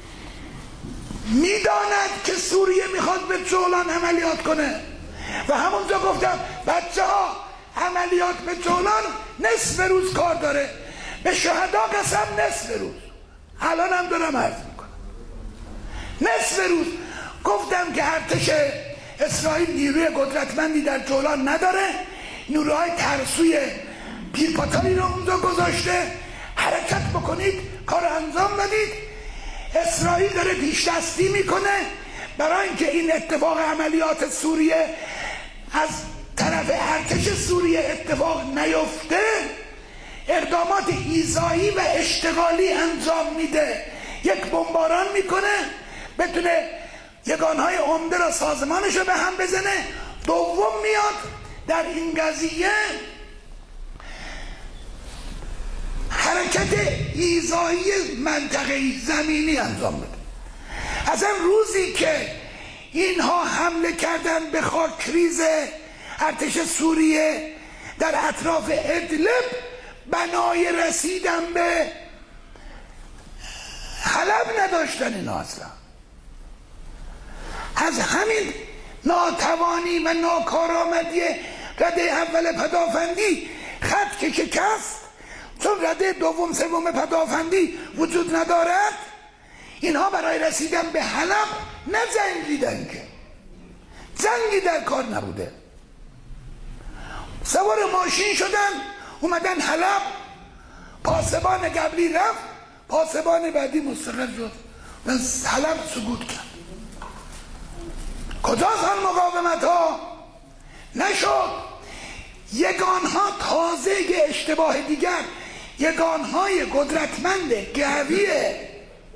میداند که سوریه میخواد به جولان عملیات کنه و همونجا گفتم بچه ها عملیات به جولان نصف روز کار داره، به شهدا قسم نصف روز. الان هم دارم عرض میکنم نصف روز. گفتم که ارتش اسرائیل نیروی قدرتمندی در جولان نداره، نیروهای ترسوی پیرپاتانی رو اونجا گذاشته، حرکت بکنید، کار انجام بدید. اسرائیل داره پیشدستی میکنه برای اینکه این اتفاق عملیات سوریه از طرف ارتش سوریه اتفاق نیفته، اقدامات ایذایی و اشتغالی انجام میده. یک بمباران میکنه بتونه یگانهای عمده را، سازمانش رو به هم بزنه. دوم میاد در این قضیه حرکت ایذایی منطقه‌ای زمینی انجام بده. اصلا روزی که اینها حمله کردن به خاکریز ارتش سوریه در اطراف ادلب، بنای رسیدن به حلب نداشتن اینا اصلا. از همین ناتوانی و ناکارآمدی رده اول پدافندی خط که شکست، چون رده دوم سوم پدافندی وجود ندارد، اینها برای رسیدن به حلب نجنگیدن، که جنگی در کار نبوده. سوار ماشین شدن اومدن حلب، پاسبان قبلی رفت، پاسبان بعدی مستقر شد و حلب سقوط کرد. کجاست آن مقاومت ها؟ نشد. یگانها تازه اشتباه دیگر، یگانهای قدرتمند قویه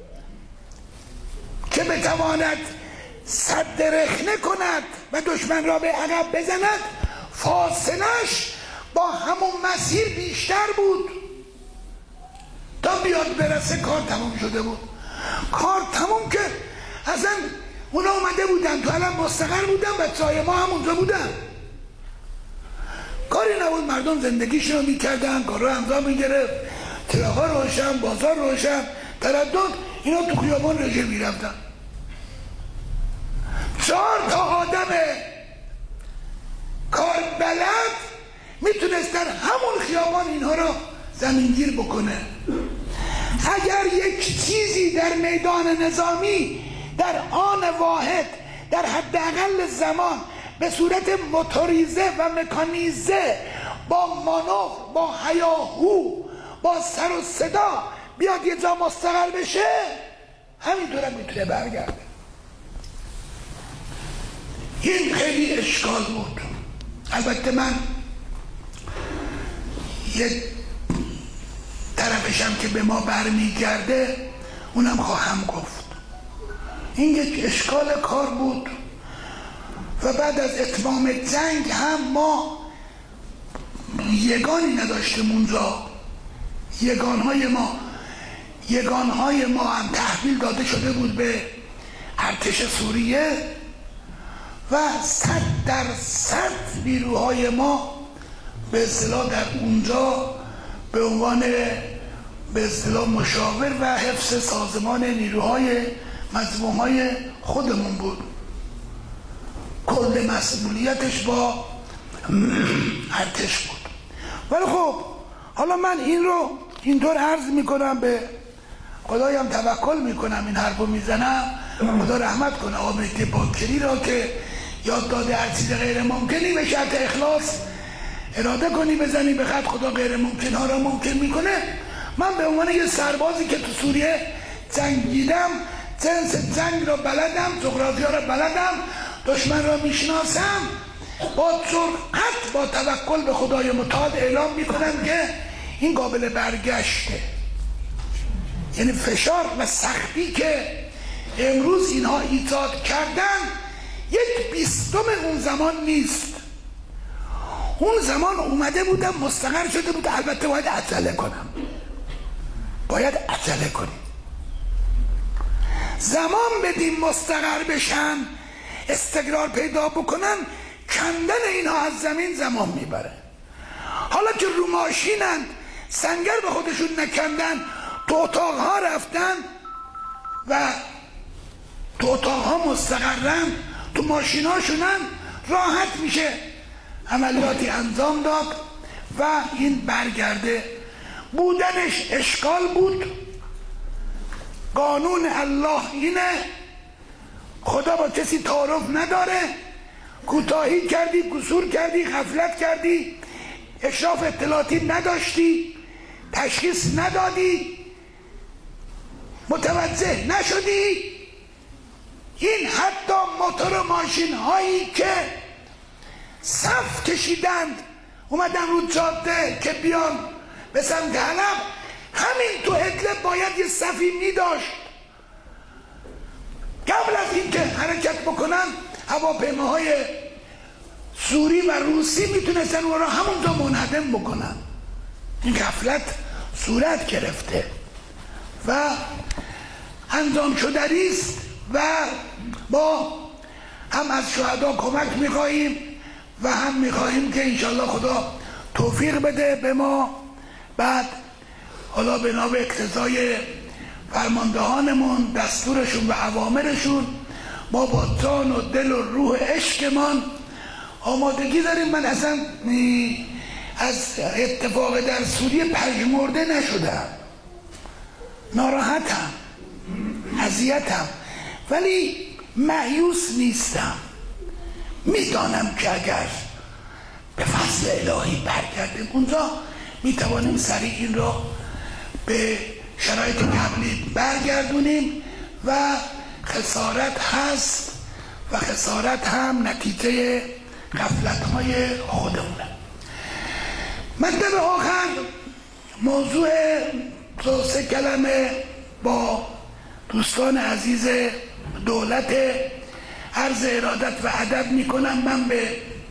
که بتواند سد رخنه کند و دشمن را به عقب بزند، فاصلش با همون مسیر بیشتر بود تا بیاد برسه. کار تموم شده بود. کار تموم که اصلا اونا اومده بودن تو علم مستقر بودن، بچه های ما هم اونجا بودن، کاری نبود، مردم زندگیشون رو میکردن، کار رو انجام میگرفت، چراغا روشن، بازار روشن، تردد. اینا تو خیابان رژه میرفتن. چهار تا آدم کار بلد میتونست در همون خیابان اینها رو زمینگیر بکنه. اگر یک چیزی در میدان نظامی در آن واحد در حداقل زمان به صورت موتوریزه و مکانیزه با مانور، با هیاهو، با سر و صدا بیاد یه جا مستقر بشه، همینطور هم میتونه برگرده. این خیلی اشکال بود. البته من یه طرفشم که به ما برمیگرده اونم خواهم گفت. این یک اشکال کار بود و بعد از اتمام جنگ هم ما یگانی نداشتیم اونجا. یگانهای ما یگانهای ما هم تحویل داده شده بود به ارتش سوریه و صد درصد نیروهای ما به اصطلاح در اونجا به عنوان به اصطلاح مشاور و حفظ سازمان نیروهای مظلومهای خودمون بود. کل مسئولیتش با ارتش بود. ولی خب حالا من این رو اینطور عرض میکنم، به خدایم توکل میکنم، این حرفو میزنم، خدا رحمت کنه آقا مهدی باکری را که یاد داده هر چیز غیر ممکنی به شرط اخلاص اراده کنی بزنی به خط، خدا غیر ممکن ها را ممکن میکنه. من به عنوان یه سربازی که تو سوریه جنگیدم، جنس جنگ را بلدم، جغرافیا را بلدم، دشمن را میشناسم، با جرأت با توکل به خدای متعال اعلام میکنم که این قابل برگشته. یعنی فشار و سختی که امروز اینها ایجاد کردن یک بیستم اون زمان نیست. اون زمان اومده بودم مستقر شده بود. البته باید عجله کنم، باید عجله کنیم. زمان بدیم مستقر بشن، استقرار پیدا بکنن، کندن اینها از زمین زمان میبره. حالا که رو ماشینند، سنگر به خودشون نکندن، تو اتاقها رفتن و تو اتاقها مستقرن، تو ماشیناشونن، راحت میشه عملیاتی انجام داد و این برگرده. بودنش اشکال بود. قانون الله اینه، خدا با کسی تعارف نداره. کوتاهی کردی، قصور کردی، غفلت کردی، اشراف اطلاعاتی نداشتی، تشخیص ندادی، متوجه نشدی، این حتی موتور و ماشین هایی که صف کشیدند اومدن رو جاده که بیان به سمت حلب، همین تو ادلب باید یه صفی می داشت. قبل از اینکه حرکت بکنن هواپیماهای سوری و روسی میتونستن اون را همونجا منهدم بکنن. این غفلت صورت گرفته و انجام شدنی است و با هم از شهدا کمک میخواهیم و هم میخواهیم که انشالله خدا توفیق بده به ما. بعد حالا به نام اقتضای فرماندهانمون، دستورشون و اوامرشون، ما با جان و دل و روح عشقمان آمادگی داریم. من اصلا از اتفاق در سوریه پژمرده نشدم، ناراحتم، اذیتم، ولی مایوس نیستم. میدانم که اگر به فضل الهی برگردیم اونجا میتوانیم سریع این را به شرایط قبلی برگردونیم و خسارت هست و خسارت هم نتیجه غفلت‌های خودمونه. مطلب آخر موضوع دو سه کلمه با دوستان عزیز دولت عرض ارادت و ادب میکنم. من به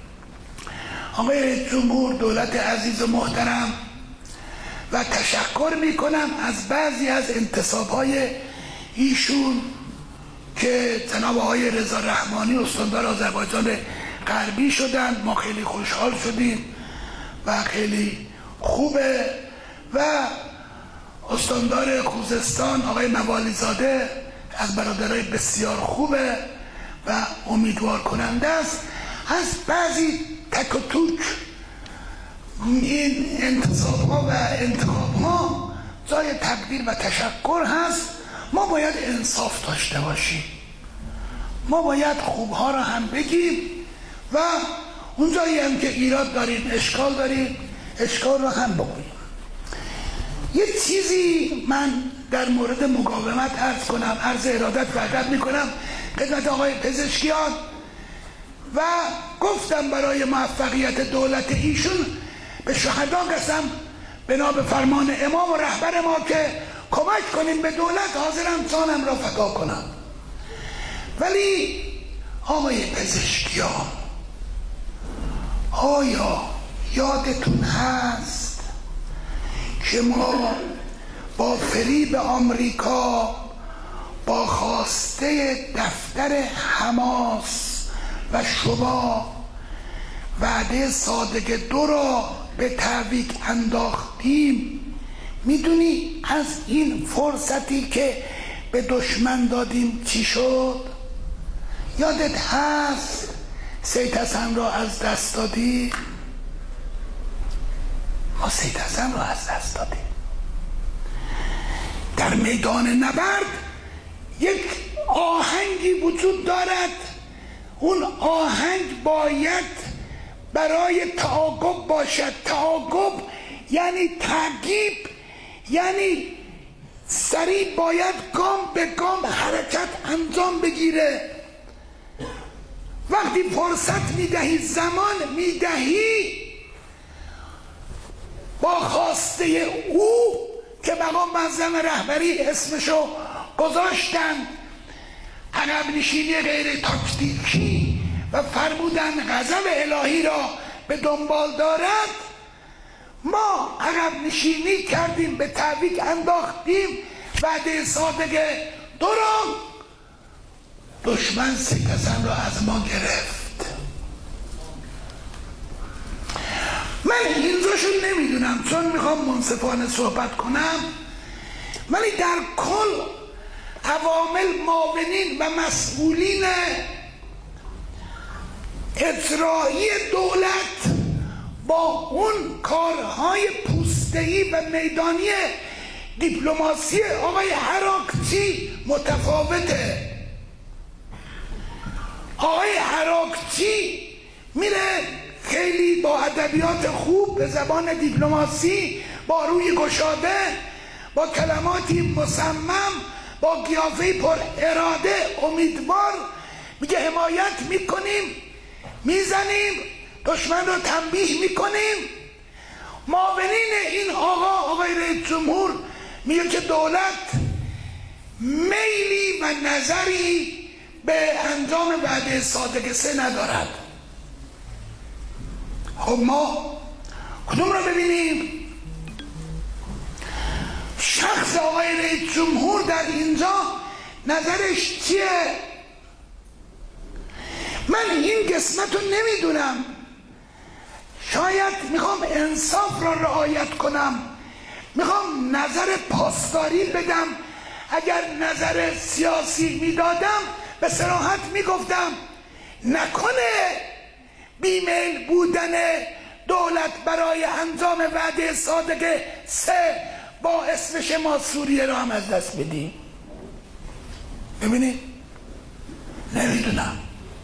آقای جمهور دولت عزیز و محترم و تشکر میکنم از بعضی از انتصاب‌های ایشون که جناب آقای رضا رحمانی استاندار آذربایجان غربی شدند. ما خیلی خوشحال شدیم و خیلی خوبه. و استاندار خوزستان آقای موالی زاده از برادرای بسیار خوبه و امیدوار کننده است. از بعضی تک و توک این انتصاب ها و انتخاب ها جای تقدیر و تشکر هست. ما باید انصاف داشته باشیم، ما باید خوبها را هم بگیم و اونجایی هم که ایراد داریم، اشکال داریم، اشکال رو هم بگوییم. یه چیزی من در مورد مقاومت عرض کنم، عرض ارادت و ادب میکنم خدمت آقای پزشکیان و گفتم برای موفقیت دولت ایشون به شهدا قسم بنا به فرمان امام و رهبر ما که کمک کنیم به دولت، حاضرم جانم را فدا کنم. ولی آقای پزشکیان، آیا یادتون هست که ما با فریب آمریکا، با خواسته دفتر حماس و شما وعده صادق دو را به تعویق انداختیم؟ میدونی از این فرصتی که به دشمن دادیم چی شد؟ یادت هست سید حسن را از دست دادیم؟ ما سید حسن را از دست دادیم. در میدان نبرد یک آهنگی وجود دارد، اون آهنگ باید برای تعاقب باشد. تعاقب یعنی تعقیب، یعنی سریع باید گام به گام حرکت انجام بگیره. وقتی فرصت میدهی، زمان میدهی، با خواسته او که مقام معظم رهبری اسمشو گذاشتن عقب نشینی غیر تاکتیکی و فرمودن غضب الهی را به دنبال دارد، ما عقب نشینی کردیم، به تعویق انداختیم وعده صادق دو را. دشمن سید حسن را از ما گرفت. من اینجاشو نمیدونم چون میخوام منصفانه صحبت کنم، ولی در کل عوامل، معاونین و مسئولین اجرایی دولت با اون کارهای پوسته‌ای و میدانی دیپلماسی آقای حراکچی متفاوته. آقای حراکچی میره خیلی با ادبیات خوب به زبان دیپلماسی، با روی گشاده، با کلماتی مصمم، با قیافه پر اراده، امیدوار میگه حمایت میکنیم، میزنیم، دشمن رو تنبیه میکنیم. معاونین این آقا، آقای رئیس جمهور، میگه که دولت میلی و نظری به انجام وعده صادق سه ندارد. خب ما کدوم رو ببینیم؟ شخص آقای رئیس جمهور در اینجا نظرش چیه؟ من این قسمت رو نمیدونم. شاید میخوام انصاف را رعایت کنم، میخوام نظر پاسداری بدم. اگر نظر سیاسی میدادم به صراحت میگفتم نکنه بیمیل بودن دولت برای انجام وعده صادق سه باعث بشه ما سوریه را هم از دست بدیم. ببینید، نمیدونم.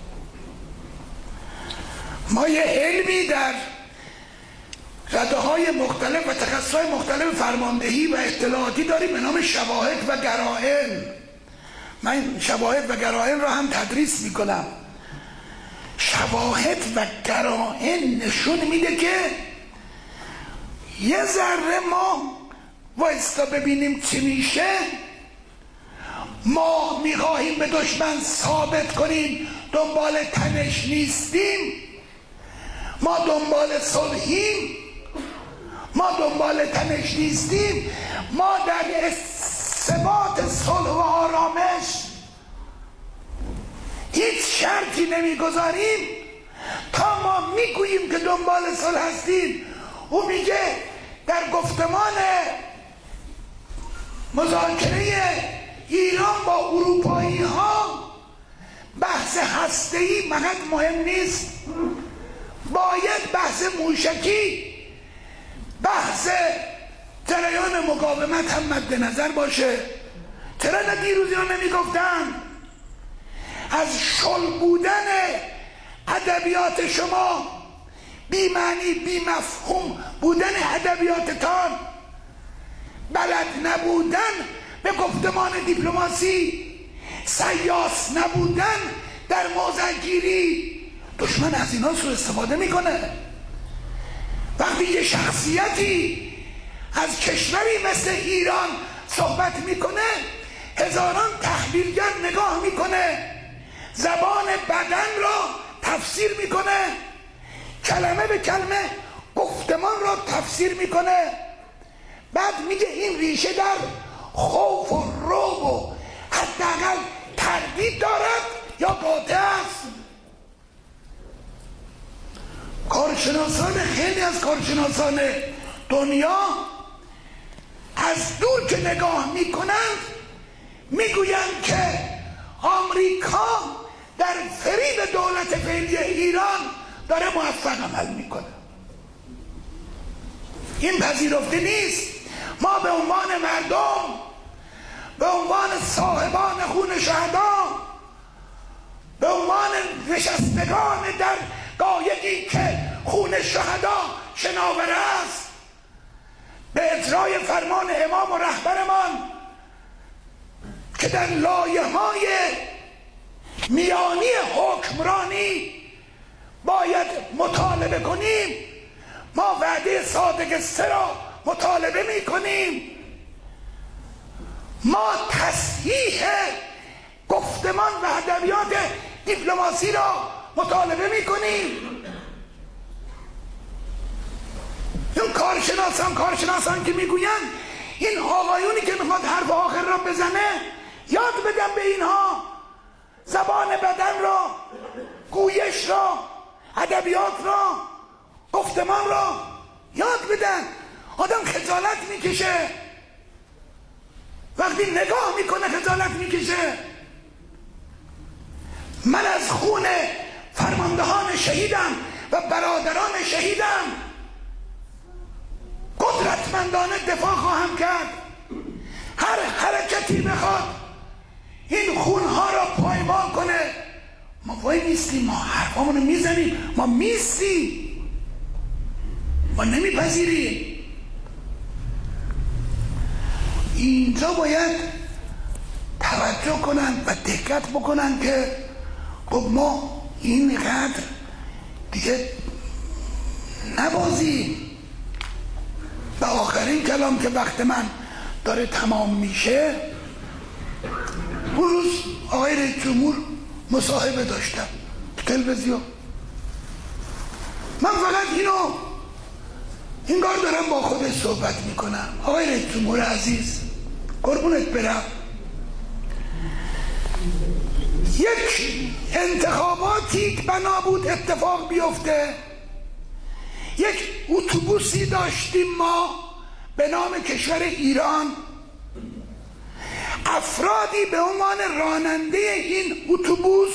ما یه علمی در رده های مختلف و تخصصهای مختلف فرماندهی و اطلاعاتی داریم به نام شواهد و قرائن. من شواهد و قرائن را هم تدریس میکنم. شواهد و قرائن نشون میده که یه ذره ما وایستا ببینیم چی میشه. ما میخواهیم به دشمن ثابت کنیم دنبال تنش نیستیم، ما دنبال صلحیم، ما دنبال تنش نیستیم، ما در ثبات صلح و آرامش هیچ شرطی نمیگذاریم تا ما میگوییم که دنبال صلح هستیم. او میگه در گفتمان مذاکره ایران با اروپایی ها بحث هسته‌ای فقط مهم نیست، باید بحث موشکی، بحث جریان مقاومت هم مد نظر باشه. چرا نه دیروز ها نمی گفتن؟ از شل بودن ادبیات شما بی معنی بی مفهوم بودن ادبیاتتان، بلد نبودن به گفتمان دیپلماسی، سیاس نبودن در موضع‌گیری. دشمن از اینا سوء استفاده میکنه. وقتی یه شخصیتی از کشوری مثل ایران صحبت میکنه، هزاران تحلیلگر نگاه میکنه، زبان بدن را تفسیر میکنه، کلمه به کلمه گفتمان را تفسیر میکنه، بعد میگه این ریشه در خوف و رعب و حداقل تردید دارد یا قاطع است. کارشناسان، خیلی از کارشناسان دنیا از دور که نگاه میکنند میگویند که آمریکا در فریب دولت فعلی ایران داره موفق عمل میکنه. این پذیرفته نیست. ما به عنوان مردم، به عنوان صاحبان خون شهدا، به عنوان نشستگان در قایقی که خون شهدا شناور است، به اجرای فرمان امام و رهبرمان که در لایه‌های میانی حکمرانی باید مطالبه کنیم، ما وعده صادق سه را مطالبه می کنیم. ما تصحیح گفتمان و ادبیات دیپلماسی را مطالبه می کنیم. این کارشناسان کارشناسان که میگویند این آقایونی که میخواد حرف آخر را بزنه یاد بدن به اینها زبان بدن را، گویش را، ادبیات را، گفتمان را یاد بدن. آدم خجالت میکشه وقتی نگاه میکنه، خجالت میکشه. من از خون فرماندهان شهیدم و برادران شهیدم قدرتمندانه دفاع خواهم کرد. هر حرکتی بخواد این خونها را پایمال کنه، ما وای نیستیم، ما حرفامونو میزنیم، ما میستیم، ما نمیپذیریم. اینجا باید توجه کنن و دقت بکنن که خب ما اینقدر دیگه نبازیم. و آخرین کلام که وقت من داره تمام میشه، اون روز آقای رئیس جمهور مصاحبه داشتم تو تلویزیون. من فقط اینو اینگار دارم با خودش صحبت میکنم. آقای رئیس جمهور عزیز، قربونت برم، یک انتخاباتی بنا بود اتفاق بیفته، یک اتوبوسی داشتیم ما به نام کشور ایران، افرادی به عنوان راننده این اتوبوس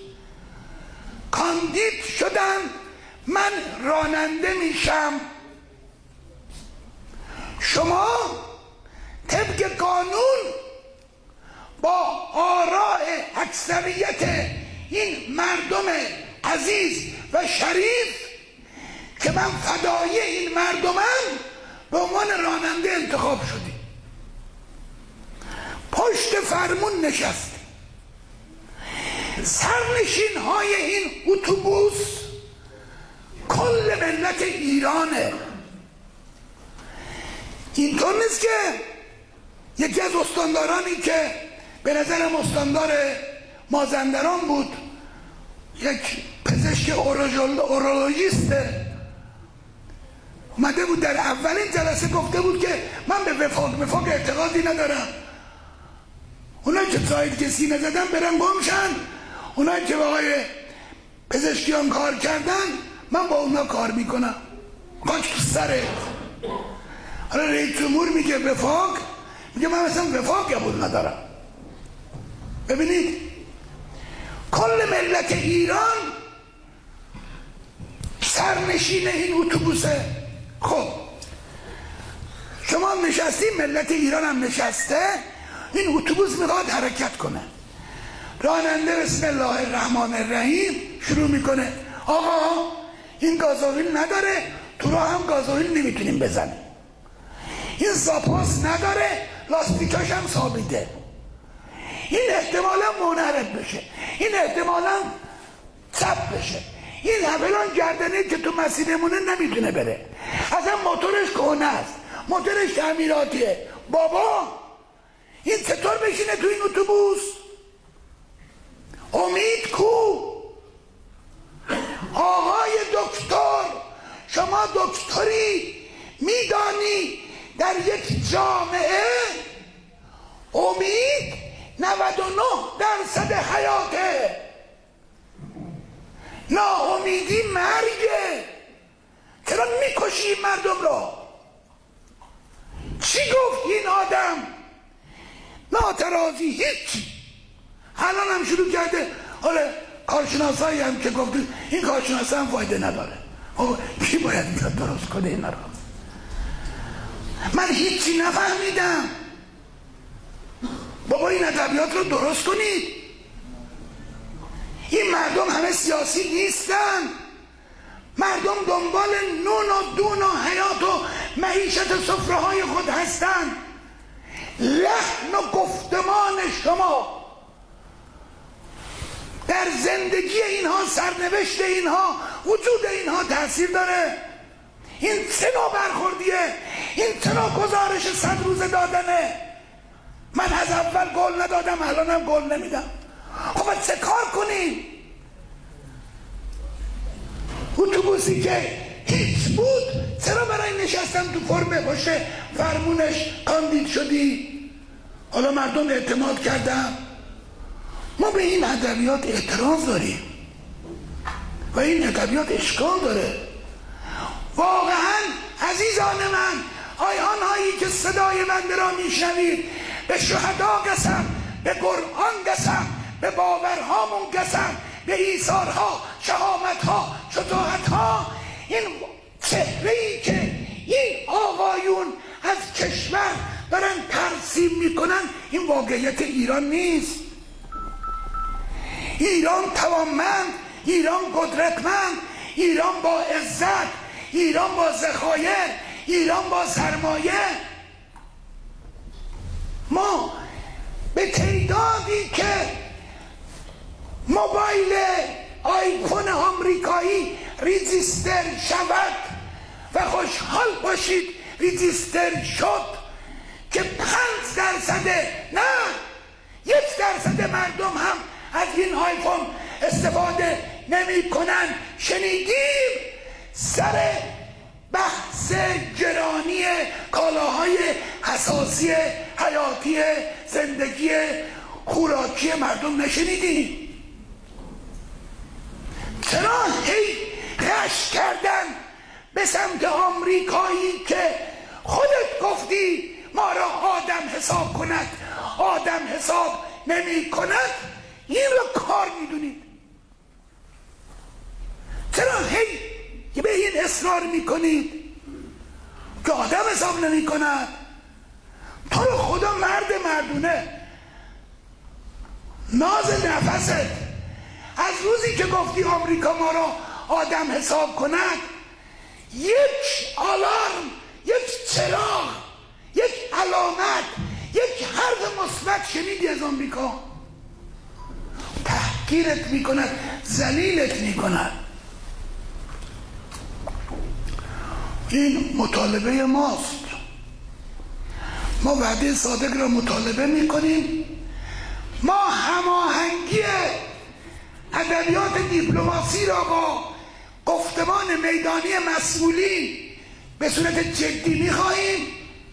کاندید شدن، من راننده میشم. شما طبق قانون با آراء اکثریت این مردم عزیز و شریف که من فدای این مردمم به عنوان راننده انتخاب شدیم، پشت فرمون نشستیم. سرنشین های این اتوبوس کل ملت ایرانه. اینطور نیست که یکی از استاندارانی که به نظرم استاندار مازندران بود، یک پزشک اورولوژیسته، اومده بود در اولین جلسه گفته بود که من به وفاق وفاق اعتقادی ندارم، اونایی که ساید کسی نزدن برن گمشن، اونایی که با آقای پزشکیان کار کردن من با اونا کار میکنم. خاک تو سرت. حالا رئیس جمهور میگه وفاق، میگه من مثلا وفاق قبول ندارم. ببینید کل ملت ایران سرنشین این اتوبوسه. خب شما نشستی، ملت ایران هم نشسته، این اتوبوس میخواد حرکت کنه. راننده بسم الله الرحمن الرحیم شروع میکنه، آقا این گازوئیل نداره، تو راه هم گازوئیل نمیتونیم بزنیم. این زاپاس نداره، لاستیکاش هم ثابته. این احتمالا منحرف بشه، این احتمالا چپ بشه. این فلان گردنه که تو مسیرمونه نمیتونه بره، اصلا موتورش کهنه است، موتورش تعمیراتیه. بابا این چطور بشینه تو این اتوبوس؟ امید کو؟ آقای دکتر، شما دکتری میدانی در یک جامعه امید نود و نه درصد حیاته، ناامیدی مرگه. چرا میکشی مردم را؟ چی گفت این آدم؟ ناترازی هیچ. الان هم شروع کرده. حالا کارشناسایی هم که گفت این کارشناسا هم فایده نداره. آقا کی باید میاد درست کنه اینا را؟ من هیچی نفهمیدم. بابا این ادبیات رو درست کنید. این مردم همه سیاسی نیستن. مردم دنبال نون و دون و حیات و معیشت سفره های خود هستن. لحن و گفتمان شما در زندگی اینها، سرنوشت اینها، وجود اینها تاثیر داره. این چه نوع برخوردیه؟ این چه نوع گزارش صد روزه دادنه؟ من از اول گل ندادم، الانم گل نمیدم. خب چه کار کنیم؟ اتوبوسی که هیچ بود چرا برای نشستن تو فرمه باشه فرمونش کاندید شدی؟ حالا مردم اعتماد کردن. ما به این ادبیات اعتراض داریم و این ادبیات اشکال داره. واقعا عزیزان من، آنهایی که صدای بنده را میشنوید، به شهدا قسم، به قرآن قسم، به باورهامون قسم، به ایثارها، شهامتها، شجاعتها، این چهره‌ای که این آقایون از کشور دارن ترسیم میکنن، این واقعیت ایران نیست. ایران توانمند، ایران قدرتمند، ایران با عزت، ایران با ذخایر، ایران با سرمایه. ما به تعدادی که موبایل آیفون آمریکایی ریجیستر شود و خوشحال باشید ریجیستر شد، که پنج درصد نه یک درصد مردم هم از این آیفون استفاده نمی کنن. شنیدیم سر بحث گرانی کالاهای اساسی حیاتی زندگی خوراکی مردم نشنیدیم؟ چرا هی خش کردن به سمت آمریکایی که خودت گفتی ما را آدم حساب کند، آدم حساب نمی کند؟ این رو کار میدونید. چرا هی به این اصرار میکنید که آدم حساب نمی کند؟ تو رو خدا مرد مردونه، ناز نفست، از روزی که گفتی آمریکا ما را آدم حساب کند، یک آلارم، یک چراغ، یک علامت، یک حرف مثبت شنیدی از آمریکا؟ تحقیرت میکند، ذلیلت میکند. این مطالبه ماست. ما وعده صادق را مطالبه میکنیم. ما هماهنگی ادبیات دیپلماسی را با گفتمان میدانی مسئولین به صورت جدی میخواهیم.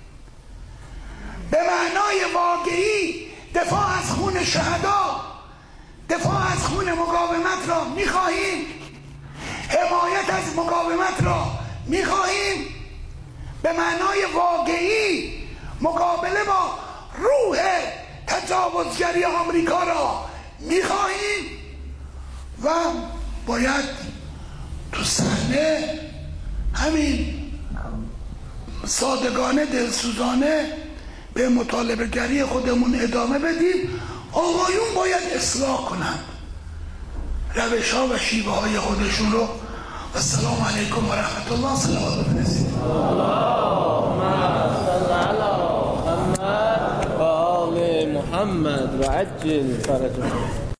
به معنای واقعی دفاع از خون شهدا، دفاع از خون مقاومت را میخواهیم. حمایت از مقاومت را میخواهیم. به معنای واقعی مقابله با روح تجاوزگری آمریکا را میخواهیم و باید تو صحنه همین صادقانه، دلسوزانه به مطالبه گری خودمون ادامه بدیم. آقایون باید اصلاح کنند، روش ها و شیوه های خودشون رو السلام علیکم و رحمت الله. صلوات بفرستید. اللهم صل علی محمد و آل محمد و عجل فرجهم.